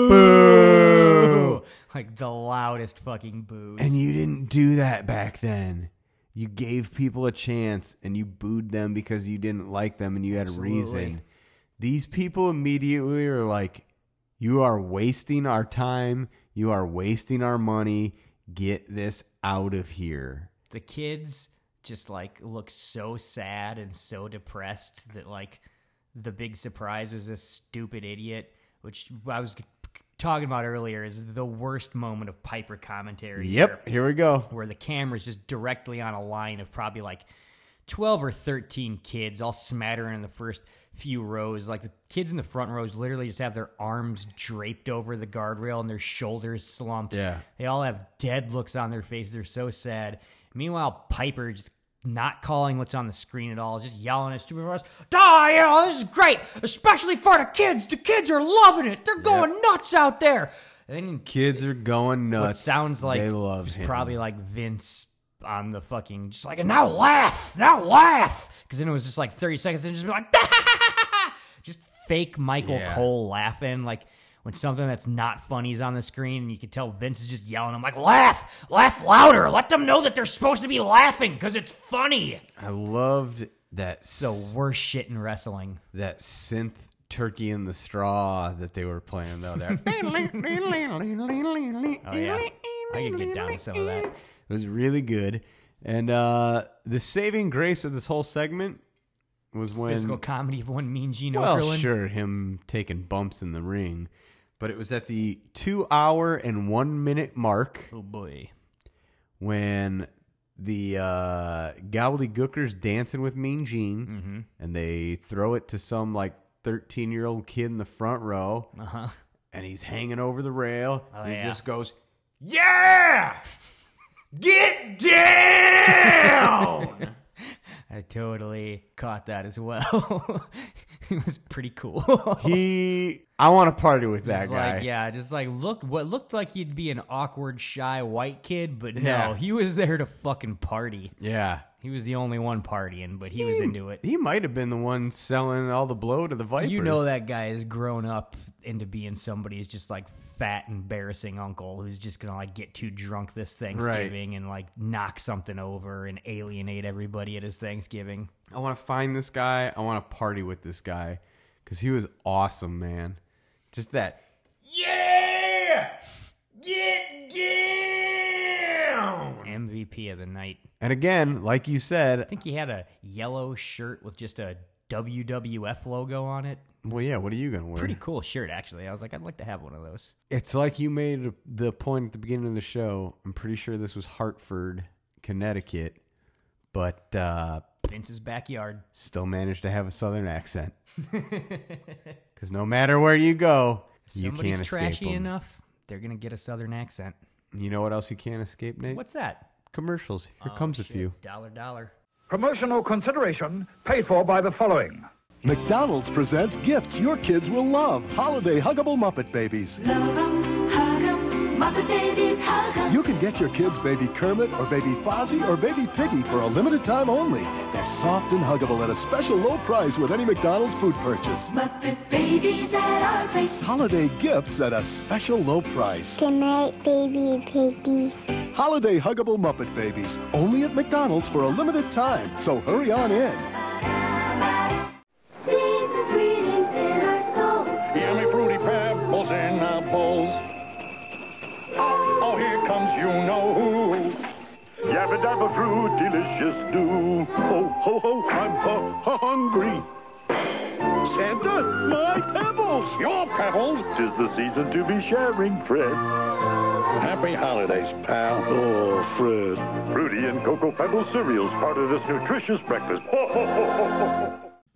S4: boo!
S5: Like the loudest fucking boos.
S4: And you didn't do that back then. You gave people a chance and you booed them because you didn't like them and you had a reason. These people immediately are like, you are wasting our time. You are wasting our money. Get this out of here.
S5: The kids just like look so sad and so depressed that like the big surprise was this stupid idiot, which I was talking about earlier is the worst moment of Piper commentary.
S4: Yep, here we go.
S5: Where the camera's just directly on a line of probably like 12 or 13 kids all smattering in the first few rows. Like the kids in the front rows literally just have their arms draped over the guardrail and their shoulders slumped.
S4: Yeah.
S5: They all have dead looks on their faces. They're so sad. Meanwhile, Piper just not calling what's on the screen at all, just yelling at stupid voice, this is great, especially for the kids. The kids are loving it. They're going nuts out there. And then
S4: Kids are going nuts.
S5: What sounds like
S4: they love
S5: it's
S4: him.
S5: probably like Vince on the fucking, just like, and now laugh. Because then it was just like 30 seconds and just be like, just fake Michael Cole laughing. Like, when something that's not funny is on the screen and you can tell Vince is just yelling, I'm like, laugh louder. Let them know that they're supposed to be laughing because it's funny.
S4: I loved that.
S5: It's the worst shit in wrestling.
S4: That synth Turkey in the Straw that they were playing though there.
S5: Oh yeah, I can get down to some of that.
S4: It was really good. And the saving grace of this whole segment was when
S5: physical comedy of one Mean Gene
S4: well,
S5: Okerlund.
S4: sure, him taking bumps in the ring. But it was at the 2 hour and 1 minute mark.
S5: Oh, boy.
S4: When the gobbledygooker's dancing with Mean Gene. And they throw it to some, like, 13-year-old kid in the front row.
S5: Uh-huh.
S4: And he's hanging over the rail.
S5: Oh,
S4: and he
S5: yeah.
S4: just goes, yeah! Get down!
S5: I totally caught that as well. It was pretty cool.
S4: I want to party with that
S5: Just
S4: guy.
S5: like, yeah, just like what looked like he'd be an awkward, shy white kid, but no,
S4: Yeah.
S5: he was there to fucking party.
S4: Yeah.
S5: He was the only one partying, but he was into it.
S4: He might have been the one selling all the blow to the Vipers.
S5: You know that guy has grown up into being somebody's just like fat, embarrassing uncle who's just gonna like get too drunk this Thanksgiving and like knock something over and alienate everybody at his Thanksgiving.
S4: I want to find this guy. I want to party with this guy because he was awesome, man. Just that. Yeah! Get down!
S5: MVP of the night.
S4: And again, like you said,
S5: I think he had a yellow shirt with just a WWF logo on it.
S4: Well, yeah, what are you going to wear?
S5: Pretty cool shirt, actually. I was like, I'd like to have one of those.
S4: It's like you made the point at the beginning of the show. I'm pretty sure this was Hartford, Connecticut, but
S5: Vince's backyard.
S4: Still managed to have a southern accent. Because no matter where you go, you can't escape
S5: trashy
S4: them.
S5: enough, they're going to get a southern accent.
S4: You know what else you can't escape, Nate?
S5: What's that?
S4: Commercials. Here comes a few.
S5: $1.
S20: Promotional consideration paid for by the following.
S21: McDonald's presents gifts your kids will love. Holiday Huggable Muppet Babies.
S22: Love 'em, hug 'em, Muppet Babies, hug 'em.
S21: You can get your kids Baby Kermit or Baby Fozzie or Baby Piggy for a limited time only. They're soft and huggable at a special low price with any McDonald's food purchase.
S22: Muppet Babies at our place.
S21: Holiday gifts at a special low price.
S22: Good night, Baby Piggy.
S21: Holiday Huggable Muppet Babies. Only at McDonald's for a limited time. So hurry on in.
S17: Yummy fruity pebbles in our bowls. Oh, here comes you know who. Yabba dabba fruit, delicious do. Ho, ho, ho, I'm hungry. Santa, my pebbles. Your pebbles. 'Tis the season to be sharing, Fred. Happy holidays, pal. Oh, Fred. Fruity and Cocoa Pebbles cereals, part of this nutritious breakfast. Ho, ho, ho, ho, ho.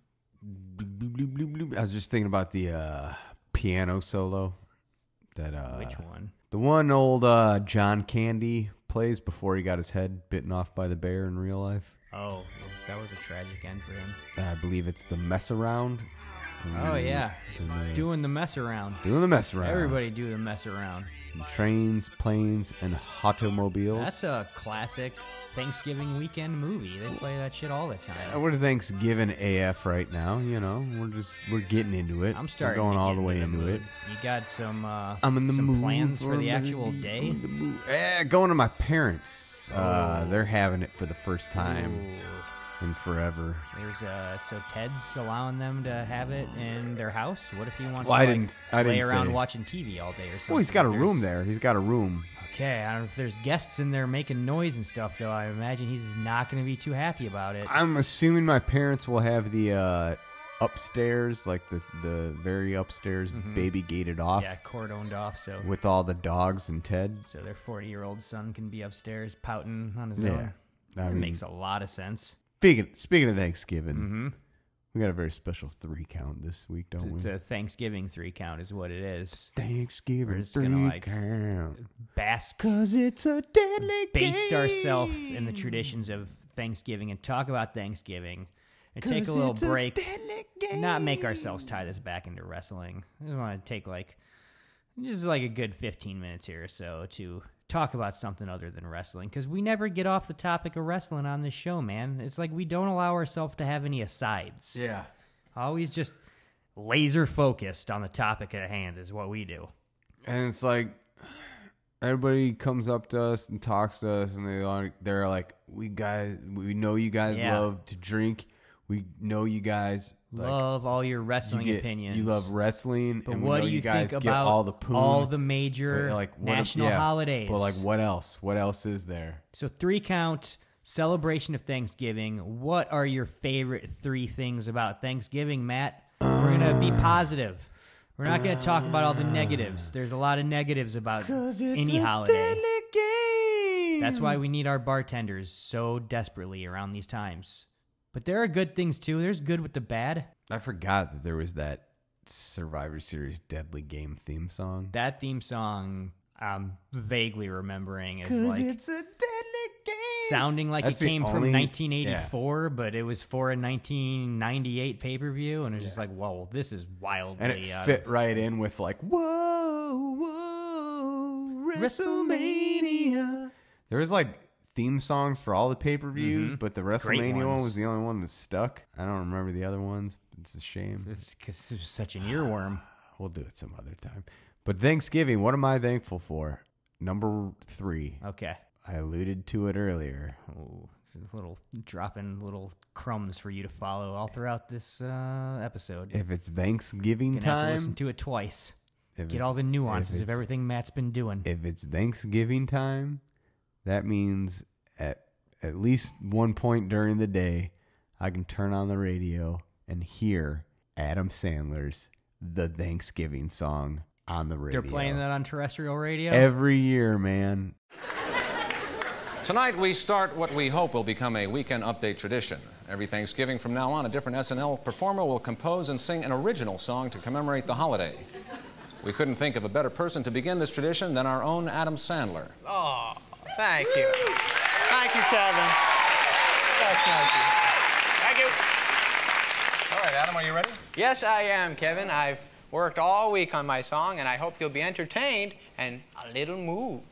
S4: I was just thinking about the piano solo. That
S5: Which one?
S4: The one old John Candy plays before he got his head bitten off by the bear in real life.
S5: Oh, that was a tragic end for him.
S4: I believe it's the Mess Around.
S5: Oh, yeah. Doing the mess around.
S4: Doing the mess around.
S5: Everybody do the mess around.
S4: Trains, Planes, and Automobiles.
S5: That's a classic Thanksgiving weekend movie. They play that shit all the time.
S4: We're Thanksgiving AF right now, you know. We're getting into it.
S5: I'm starting
S4: We're going
S5: to
S4: all
S5: get
S4: the way
S5: into
S4: into
S5: the
S4: it.
S5: mood. You got some
S4: I'm in the
S5: some
S4: mood
S5: plans for the
S4: I'm
S5: actual
S4: in the
S5: day?
S4: mood. Going to my parents. They're having it for the first time in forever.
S5: There's so Ted's allowing them to have it in their house. What if he wants
S4: Well,
S5: to
S4: I
S5: like,
S4: didn't
S5: lay around
S4: say.
S5: watching TV all day or something?
S4: Well, he's got a
S5: If
S4: room
S5: there's-
S4: there. He's got a room.
S5: Okay, I don't know if there's guests in there making noise and stuff, though. I imagine he's not going to be too happy about it.
S4: I'm assuming my parents will have the upstairs, like the very upstairs, baby gated off.
S5: Yeah, cordoned off, so
S4: with all the dogs and Ted.
S5: so their 40-year-old son can be upstairs pouting on his
S4: Yeah.
S5: own.
S4: I
S5: That
S4: mean-
S5: makes a lot of sense.
S4: Speaking of Thanksgiving, we got a very special 3 count this week, don't we?
S5: It's a Thanksgiving 3 count is what it is.
S4: Thanksgiving
S5: We're just gonna
S4: 3
S5: like
S4: count.
S5: bask,
S4: 'Cause it's a deadly
S5: baste
S4: game.
S5: ourselves in the traditions of Thanksgiving and talk about Thanksgiving and take a
S4: 'Cause
S5: little
S4: it's a
S5: break.
S4: deadly
S5: Not make ourselves tie this back into wrestling. I just want to take just like a good 15 minutes here or so to talk about something other than wrestling, because we never get off the topic of wrestling on this show, man. It's like we don't allow ourselves to have any asides.
S4: Yeah.
S5: Always just laser focused on the topic at hand is what we do.
S4: And it's like everybody comes up to us and talks to us, and they're like, we know you guys
S5: Yeah.
S4: love to drink. We know you guys
S5: Love all your wrestling opinions.
S4: You love wrestling,
S5: But
S4: and we
S5: what
S4: know
S5: do you
S4: guys
S5: think
S4: get
S5: about
S4: all the poon,
S5: all the major
S4: but, like,
S5: national holidays?
S4: But like, what else? What else is there?
S5: So 3 count, celebration of Thanksgiving. What are your favorite 3 things about Thanksgiving, Matt? We're going to be positive. We're not going to talk about all the negatives. There's a lot of negatives about any holiday. That's why we need our bartenders so desperately around these times. But there are good things too. There's good with the bad.
S4: I forgot that there was that Survivor Series Deadly Game theme song.
S5: That theme song, I'm vaguely remembering is
S4: 'Cause
S5: like
S4: it's a deadly game.
S5: sounding like
S4: That's
S5: it
S4: the
S5: came from
S4: only-
S5: 1984, but it was for a 1998 pay-per-view, and it was just like, whoa, this is wildly
S4: And it
S5: out
S4: fit
S5: of-
S4: right in with like, whoa, WrestleMania. There was like theme songs for all the pay-per-views, but the WrestleMania one
S5: ones.
S4: was the only one that stuck. I don't remember the other ones. It's a shame.
S5: It's because it was such an earworm.
S4: We'll do it some other time. But Thanksgiving, what am I thankful for? Number 3.
S5: Okay.
S4: I alluded to it earlier.
S5: Oh, dropping little crumbs for you to follow all throughout this episode.
S4: If it's Thanksgiving
S5: Gonna have to
S4: time,
S5: listen to it twice.
S4: if
S5: Get
S4: it's-
S5: all the nuances
S4: if
S5: of
S4: it's-
S5: everything Matt's been doing.
S4: If it's Thanksgiving time, that means at least one point during the day, I can turn on the radio and hear Adam Sandler's The Thanksgiving Song on the radio.
S5: They're playing that on terrestrial radio?
S4: Every year, man.
S1: Tonight, we start what we hope will become a weekend update tradition. Every Thanksgiving from now on, a different SNL performer will compose and sing an original song to commemorate the holiday. We couldn't think of a better person to begin this tradition than our own Adam Sandler.
S3: Oh, thank you. Thank you, Kevin. That's nice of you. Thank you.
S1: All right, Adam, are you ready?
S3: Yes, I am, Kevin. I've worked all week on my song, and I hope you'll be entertained and a little moved.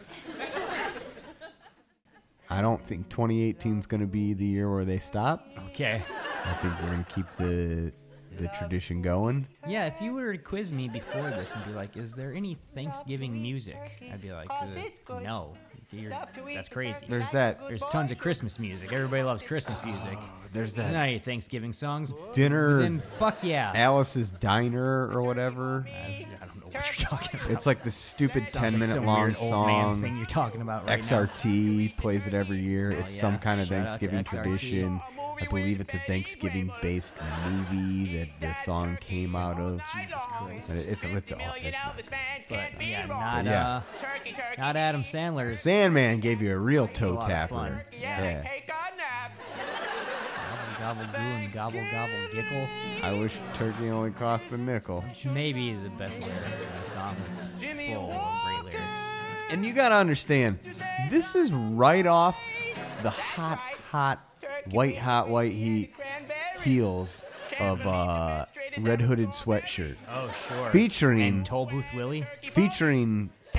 S4: I don't think 2018 is going to be the year where they stop.
S5: Okay.
S4: I think we're going to keep the tradition going.
S5: Yeah, if you were to quiz me before this and be like, is there any Thanksgiving music? I'd be like, no. That's crazy.
S4: There's that.
S5: There's tons of Christmas music. Everybody loves Christmas music.
S4: There's that.
S5: Not any Thanksgiving songs.
S4: Dinner.
S5: But then fuck yeah.
S4: Alice's Diner or whatever.
S5: I don't know what you're talking about.
S4: It's like the stupid
S5: Sounds like
S4: 10-minute
S5: some
S4: long
S5: weird old man
S4: song.
S5: thing you're talking about right
S4: XRT plays it every year. It's
S5: yeah.
S4: some kind of
S5: Shout out to
S4: Thanksgiving
S5: XRT.
S4: tradition. I believe it's a Thanksgiving-based movie that the song came out of.
S5: Jesus Christ.
S4: But it's not good.
S5: But yeah,
S4: But
S5: not Adam Sandler's.
S4: Sandman gave you a real
S5: It's a
S4: toe
S5: lot of fun.
S4: tapper.
S5: Yeah. Gobble goo and gobble gobble gickle.
S4: I wish turkey only cost a nickel.
S5: Maybe the best lyrics in a song that's full of great lyrics.
S4: And you gotta understand, this is right off the hot white heat heels of Red Hooded Sweatshirt.
S5: Oh, sure.
S4: Featuring
S5: And Toll Booth Willie.
S4: Featuring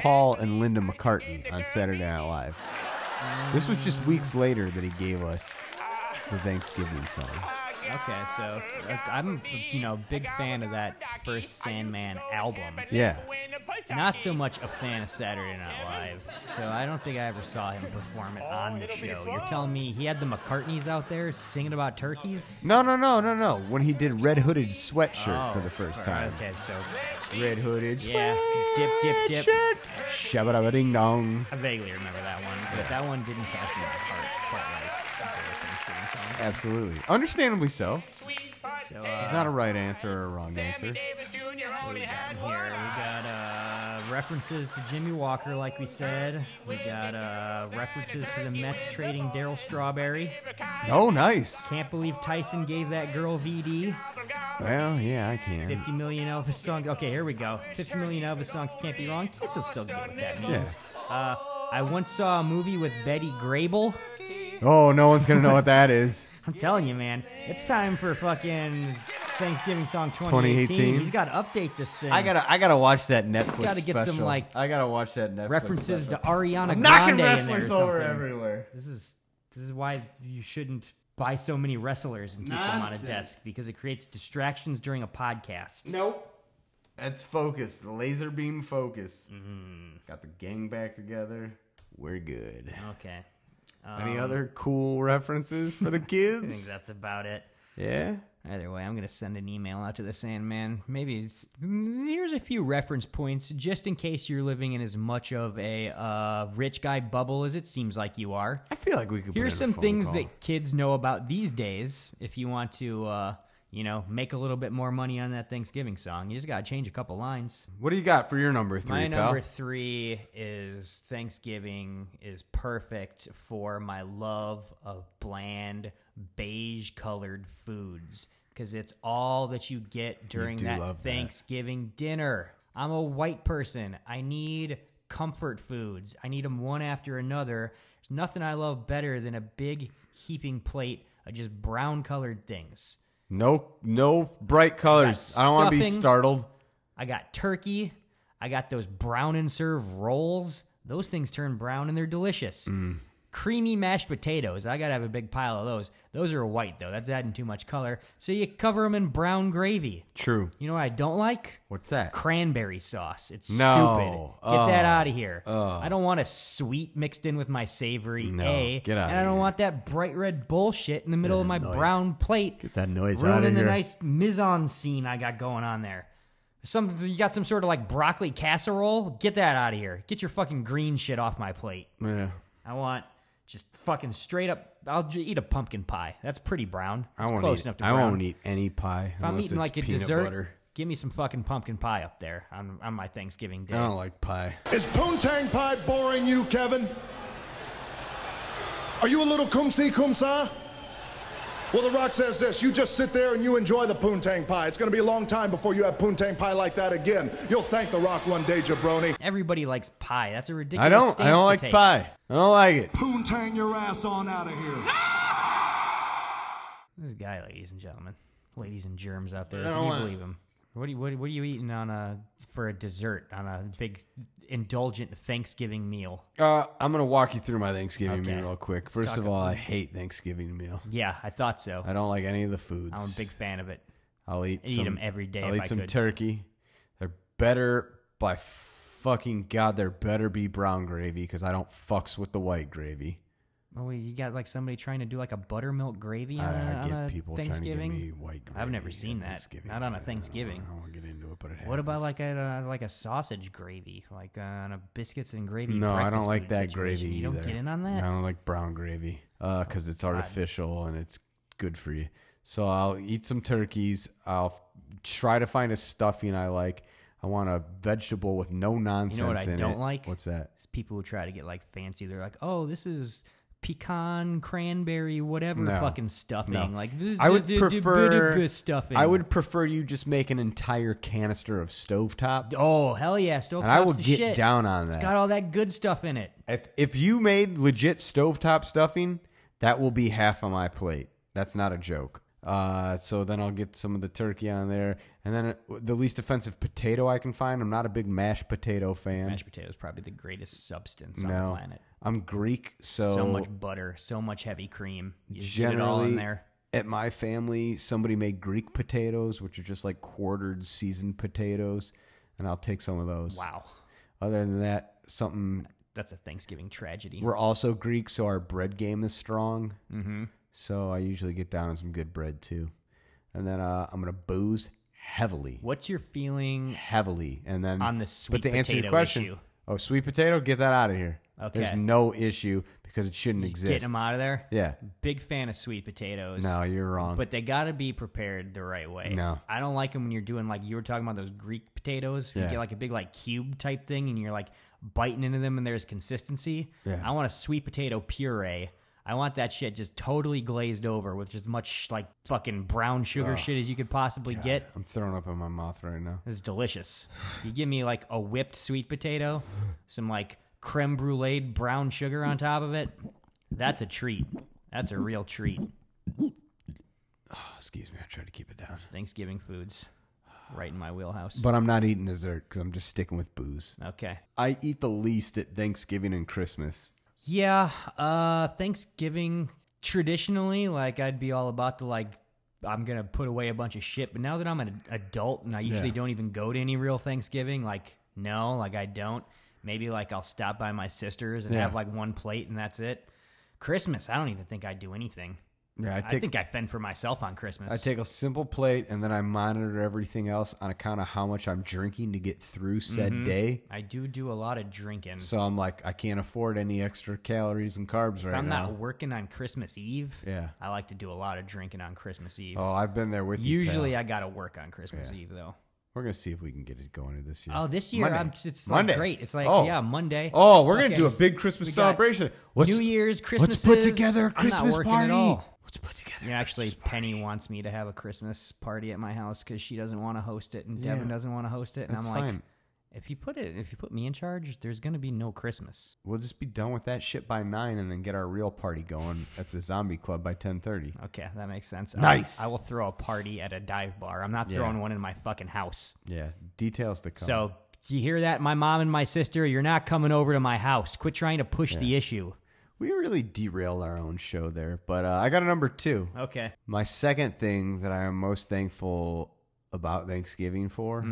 S4: Paul and Linda McCartney on Saturday Night Live. This was just weeks later that he gave us the Thanksgiving song.
S5: Okay, so I'm, big fan of that first Sandman album.
S4: Yeah.
S5: Not so much a fan of Saturday Night Live, so I don't think I ever saw him perform it on the show. You're telling me he had the McCartneys out there singing about turkeys?
S4: No. When he did Red Hooded Sweatshirt for the first time.
S5: Okay, so
S4: Red Hooded Sweatshirt.
S5: Yeah, dip.
S4: Shabba-dabba-ding-dong.
S5: I vaguely remember that one, but that one didn't catch my heart quite like the Thanksgiving song.
S4: Absolutely. Understandably so.
S5: So,
S4: it's not a right answer or a wrong answer.
S5: What do we got in here? We got references to Jimmy Walker, like we said. We got references to the Mets trading Darryl Strawberry.
S4: Oh, nice.
S5: Can't believe Tyson gave that girl VD.
S4: Well, yeah, I can.
S5: 50 million Elvis songs. Okay, here we go. 50 million Elvis songs can't be wrong. Kids will still get what that means. Yeah. I once saw a movie with Betty Grable.
S4: Oh, no one's going to know what that is.
S5: I'm telling you, man. It's time for fucking Thanksgiving song 2018. He's got to update this thing.
S4: I gotta watch that Netflix
S5: Got to get
S4: special.
S5: some,
S4: I gotta watch that Netflix
S5: references
S4: special.
S5: to Ariana
S4: I'm
S5: Grande
S4: knocking
S5: in there or
S4: wrestlers over
S5: something.
S4: everywhere.
S5: This is why you shouldn't buy so many wrestlers and keep them on a desk, because it creates distractions during a podcast.
S4: Nope. That's focus. The laser beam focus. Got the gang back together. We're good.
S5: Okay.
S4: Any other cool references for the kids?
S5: I think that's about it.
S4: Yeah?
S5: Either way, I'm going to send an email out to the Sandman. Here's a few reference points, just in case you're living in as much of a rich guy bubble as it seems like you are.
S4: I feel like we could.
S5: Here's some things that kids know about these days. If you want to, make a little bit more money on that Thanksgiving song, you just got to change a couple lines.
S4: What do you got for your number 3,
S5: My
S4: pal?
S5: number 3 is Thanksgiving is perfect for my love of bland, beige-colored foods, because it's all that you get during that Thanksgiving dinner. I'm a white person. I need comfort foods. I need them one after another. There's nothing I love better than a big heaping plate of just brown-colored things.
S4: No bright colors. I don't want to be startled.
S5: I got turkey. I got those brown and serve rolls. Those things turn brown and they're delicious. Creamy mashed potatoes. I got to have a big pile of those. Those are white, though. That's adding too much color. So you cover them in brown gravy.
S4: True.
S5: You know what I don't like?
S4: What's that?
S5: Cranberry sauce. It's stupid.
S4: No.
S5: Get that out of here. I don't want a sweet mixed in with my savory.
S4: No,
S5: And
S4: get out of
S5: I don't
S4: here.
S5: want that bright red bullshit in the middle of my brown plate.
S4: Get that noise out of
S5: Ruining
S4: here.
S5: the nice mise-en-scene I got going on there. You got some sort of like broccoli casserole? Get that out of here. Get your fucking green shit off my plate.
S4: Yeah.
S5: I want just fucking straight up. I'll eat a pumpkin pie. That's pretty brown. It's close enough to brown.
S4: I won't eat any pie.
S5: If I'm
S4: unless
S5: eating
S4: it's
S5: like a
S4: peanut
S5: dessert,
S4: butter.
S5: give me some fucking pumpkin pie up there on my Thanksgiving day.
S4: I don't like pie.
S21: Is poontang pie boring you, Kevin? Are you a little cum-see, cum-sa? Well, The Rock says this: you just sit there and you enjoy the poontang pie. It's going to be a long time before you have poontang pie like that again. You'll thank The Rock one day, jabroni.
S5: Everybody likes pie. That's a ridiculous
S4: I don't
S5: stance to
S4: like
S5: take.
S4: pie. I don't like it.
S21: Poontang your ass on out of here.
S5: This guy, ladies and gentlemen, ladies and germs out there,
S4: I
S5: can
S4: don't
S5: you
S4: want-
S5: believe him? What are you eating for a dessert on a big indulgent Thanksgiving meal?
S4: I'm gonna walk you through my Thanksgiving
S5: Okay.
S4: meal real quick.
S5: Let's
S4: First
S5: talk
S4: of all,
S5: about-
S4: I hate Thanksgiving meal.
S5: Yeah, I thought so.
S4: I don't like any of the foods.
S5: I'm a big fan of it.
S4: I'll eat
S5: I'd eat 'em every day
S4: I'll
S5: if
S4: eat
S5: I
S4: some
S5: could.
S4: turkey. They're better by fucking God. There better be brown gravy because I don't fucks with the white gravy.
S5: Oh, you got like somebody trying to do like a buttermilk gravy on
S4: I
S5: a
S4: get people
S5: Thanksgiving?
S4: trying to give me white gravy.
S5: I've never seen that. Not on a Thanksgiving.
S4: I don't want to get into it, but it happens.
S5: What about like a sausage gravy, like on a biscuits and gravy?
S4: No, I don't
S5: breakfast
S4: like
S5: food
S4: that
S5: situation?
S4: gravy
S5: You don't
S4: either.
S5: get in on that?
S4: I don't like brown gravy because it's artificial and it's good for you. So I'll eat some turkeys. I'll try to find a stuffing I like. I want a vegetable with no nonsense
S5: You know what I
S4: in
S5: don't
S4: it.
S5: like?
S4: What's that?
S5: It's people who try to get like fancy. They're like, oh, this is pecan, cranberry, whatever fucking stuffing.
S4: No.
S5: Like
S4: I would prefer
S5: stuffing.
S4: I would prefer you just make an entire canister of stovetop.
S5: Oh hell yeah, stovetop.
S4: And I will get down on that.
S5: It's got all that good stuff in it.
S4: If you made legit stovetop stuffing, that will be half of my plate. That's not a joke. So then I'll get some of the turkey on there. And then the least offensive potato I can find. I'm not a big mashed potato fan.
S5: Mashed potato is probably the greatest substance on the planet.
S4: I'm Greek, so
S5: much butter, so much heavy cream. You
S4: generally,
S5: get it all in there.
S4: At my family, somebody made Greek potatoes, which are just like quartered seasoned potatoes, and I'll take some of those.
S5: Wow.
S4: Other than that,
S5: that's a Thanksgiving tragedy.
S4: We're also Greek, so our bread game is strong.
S5: Mm-hmm.
S4: So I usually get down on some good bread too. And then I'm going to booze heavily.
S5: What's your feeling
S4: heavily? And then
S5: on the sweet
S4: potato
S5: answer
S4: your question,
S5: issue?
S4: Oh, sweet potato, get that out of here.
S5: Okay.
S4: There's no issue because it shouldn't
S5: Just
S4: exist.
S5: getting them out of there?
S4: Yeah.
S5: Big fan of sweet potatoes.
S4: No, you're wrong.
S5: But they got to be prepared the right way.
S4: No.
S5: I don't like them when you're doing like you were talking about those Greek potatoes. You get like a big like cube type thing and you're like biting into them and there's consistency.
S4: Yeah.
S5: I want a sweet potato puree. I want that shit just totally glazed over with as much like fucking brown sugar shit as you could possibly get.
S4: I'm throwing up in my mouth right now.
S5: It's delicious. You give me like a whipped sweet potato, some like creme brulee brown sugar on top of it. That's a treat. That's a real treat.
S4: Oh, excuse me. I tried to keep it down.
S5: Thanksgiving foods. Right in my wheelhouse.
S4: But I'm not eating dessert because I'm just sticking with booze.
S5: Okay.
S4: I eat the least at Thanksgiving and Christmas.
S5: Yeah, Thanksgiving, traditionally, like, I'd be all about the, like, I'm going to put away a bunch of shit. But now that I'm an adult and I usually don't even go to any real Thanksgiving, like, no, like, I don't. Maybe, like, I'll stop by my sister's and have, like, one plate and that's it. Christmas, I don't even think I do anything.
S4: Yeah,
S5: I think I fend for myself on Christmas.
S4: I take a simple plate and then I monitor everything else on account of how much I'm drinking to get through said day.
S5: I do a lot of drinking.
S4: So I'm like, I can't afford any extra calories and carbs
S5: if
S4: right
S5: I'm
S4: now.
S5: not working on Christmas Eve, I like to do a lot of drinking on Christmas Eve.
S4: Oh, I've been there with you.
S5: Usually I got to work on Christmas Eve, though.
S4: We're going to see if we can get it going this year.
S5: Oh, this year,
S4: Monday.
S5: It's
S4: Monday.
S5: like great. It's like, Monday.
S4: Oh, we're going to do a big Christmas
S5: We got
S4: celebration.
S5: New Year's, Christmas.
S4: Let's put together a Christmas
S5: I'm not working
S4: party.
S5: At all.
S4: Let's put together
S5: Yeah, actually, Penny wants me to have a Christmas party at my house because she doesn't want to host it and Devin doesn't want to host it. And
S4: That's
S5: I'm like,
S4: fine.
S5: if you put me in charge, there's going to be no Christmas.
S4: We'll just be done with that shit by 9 and then get our real party going at the Zombie Club by 10:30.
S5: Okay, that makes sense.
S4: Nice.
S5: I will throw a party at a dive bar. I'm not throwing one in my fucking house.
S4: Yeah, details to come.
S5: So, do you hear that, my mom and my sister? You're not coming over to my house. Quit trying to push the issue.
S4: We really derailed our own show there, but I got a number 2.
S5: Okay.
S4: My second thing that I am most thankful about Thanksgiving for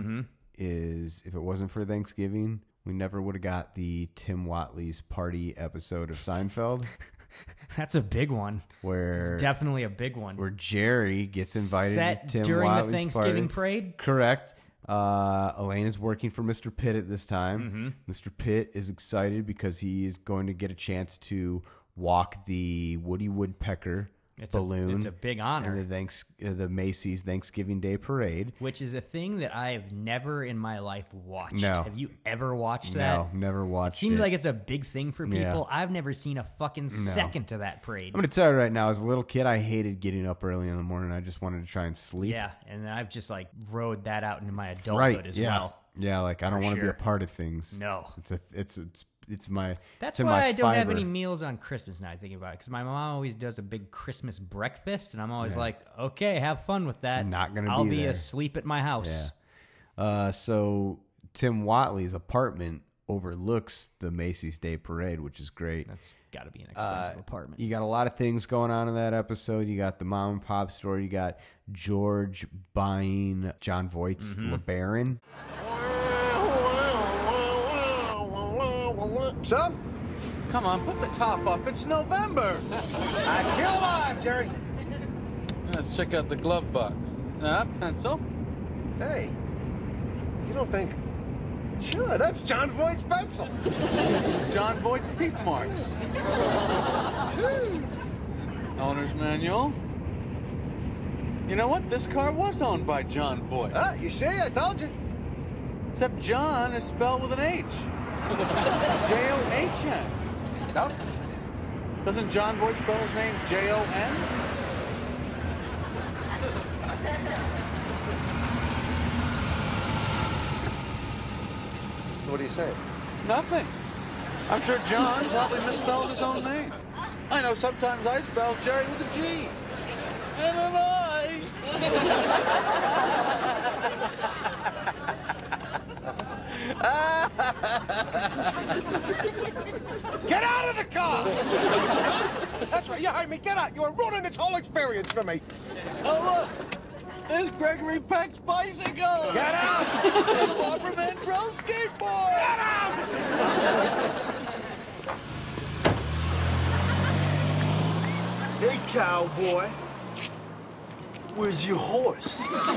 S4: is if it wasn't for Thanksgiving, we never would have got the Tim Watley's party episode of Seinfeld.
S5: That's a big one.
S4: Where
S5: it's definitely a big one.
S4: Where Jerry gets invited
S5: Set
S4: to Tim
S5: during
S4: Watley's
S5: the Thanksgiving
S4: party.
S5: parade?
S4: Correct. Elaine is working for Mr. Pitt at this time. Mr. Pitt is excited because he is going to get a chance to walk the Woody Woodpecker balloon.
S5: It's a big honor.
S4: And the Macy's Thanksgiving Day Parade.
S5: Which is a thing that I have never in my life watched.
S4: No.
S5: Have you ever watched that?
S4: No, never watched it.
S5: Seems like it's a big thing for people.
S4: Yeah.
S5: I've never seen a fucking second to that parade.
S4: I'm going to tell you right now, as a little kid, I hated getting up early in the morning. I just wanted to try and sleep.
S5: Yeah, and I've just like rode that out into my adulthood as well.
S4: Yeah, like I don't want to be a part of things.
S5: No.
S4: It's my
S5: That's
S4: it's in
S5: why
S4: my
S5: I don't have
S4: fiber.
S5: any meals on Christmas now, thinking about it. Because my mom always does a big Christmas breakfast, and I'm always like, okay, have fun with that.
S4: Not gonna
S5: I'll
S4: be
S5: be
S4: there.
S5: asleep at my house.
S4: Yeah. So Tim Watley's apartment overlooks the Macy's Day Parade, which is great.
S5: That's got to be an expensive apartment.
S4: You got a lot of things going on in that episode. You got the mom and pop store. You got George buying John Voight's LeBaron.
S9: Some? Come on, put the top up. It's November. I feel alive, Jerry.
S6: Let's check out the glove box. Pencil.
S9: Hey, you don't think... Sure, that's John Voight's pencil.
S6: John Voight's teeth marks. Owner's manual. You know what? This car was owned by John Voight.
S9: You see? I told you.
S6: Except John is spelled with an H. J-O-H-N.
S9: No.
S6: Doesn't John Voight spell his name J-O-N?
S9: So what do you say?
S6: Nothing. I'm sure John probably misspelled his own name. I know sometimes I spell Jerry with a G. And an I.
S14: Get out of the car! That's right, you heard me. Get out. You're ruining this whole experience for me.
S6: Oh, look. There's Gregory Peck's bicycle.
S14: Get out!
S6: And Barbara Mandrell's skateboard.
S14: Get out!
S15: Hey, cowboy. Where's your horse?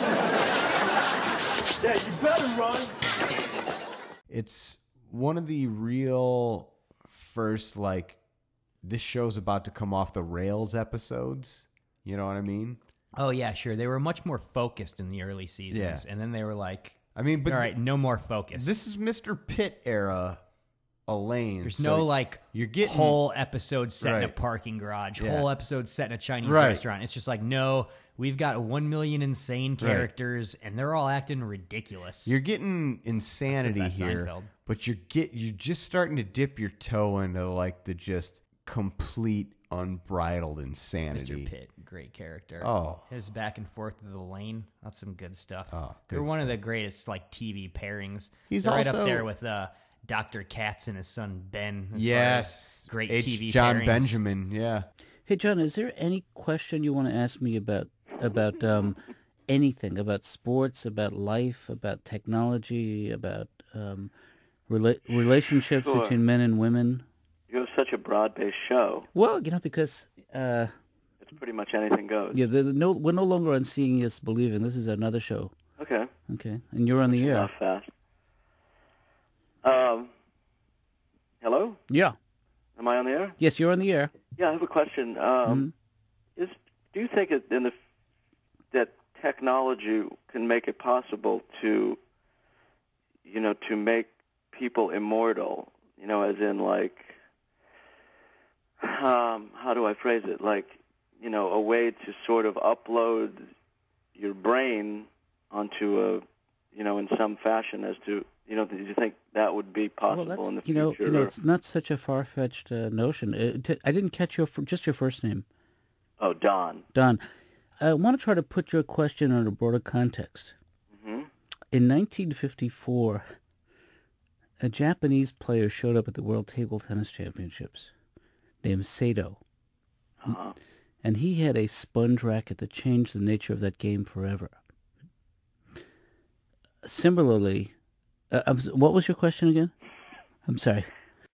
S15: Yeah, you better run.
S4: It's one of the real first, like, this show's about to come off the rails episodes. You know what I mean?
S5: Oh, yeah, sure. They were much more focused in the early seasons.
S4: Yeah.
S5: And then they were like,
S4: I mean, but
S5: all right, no more focus.
S4: This is Mr. Pitt era Elaine.
S5: There's
S4: so
S5: no, like,
S4: you're getting
S5: whole episode set in a
S4: Right.
S5: parking garage,
S4: Yeah.
S5: whole episode set in a Chinese
S4: Right.
S5: restaurant. It's just like, no, we've got 1 million insane characters, and they're all acting ridiculous.
S4: You're getting insanity
S5: That's the best
S4: here,
S5: Seinfeld.
S4: but you're just starting to dip your toe into like the just complete unbridled insanity.
S5: Mr. Pitt, great character.
S4: Oh.
S5: His back and forth to the lane, that's some good stuff.
S4: Oh,
S5: They're
S4: good
S5: one of
S4: stuff.
S5: the greatest like TV pairings.
S4: He's
S5: They're right
S4: also-
S5: up there with Dr. Katz and his son Ben. as far
S4: Yes,
S5: as great
S4: H.
S5: TV
S4: John
S5: pairings.
S4: Benjamin. Yeah.
S7: Hey, John, is there any question you want to ask me about anything, about sports, about life, about technology, about relationships
S8: Sure.
S7: between men and women?
S8: You have such a broad-based show.
S7: Well, because
S8: It's pretty much anything goes.
S7: yeah, we're no longer on Seeing Is Believing. This is another show.
S8: Okay.
S7: Okay, and you're on the air.
S8: Not fast. Hello?
S7: Yeah.
S8: Am I on the air?
S7: Yes, you're on the air.
S8: Yeah, I have a question. Do you think that technology can make it possible to make people immortal? As in like, how do I phrase it? Like, a way to sort of upload your brain onto in some fashion as to, do you think that would be possible in the future?
S7: It's not such a far-fetched notion. I didn't catch just your first name.
S8: Oh, Don.
S7: Don, I want to try to put your question in a broader context.
S8: Mm-hmm.
S7: In 1954, a Japanese player showed up at the World Table Tennis Championships named Sato.
S8: Uh-huh.
S7: And he had a sponge racket that changed the nature of that game forever. Similarly, what was your question again? I'm sorry.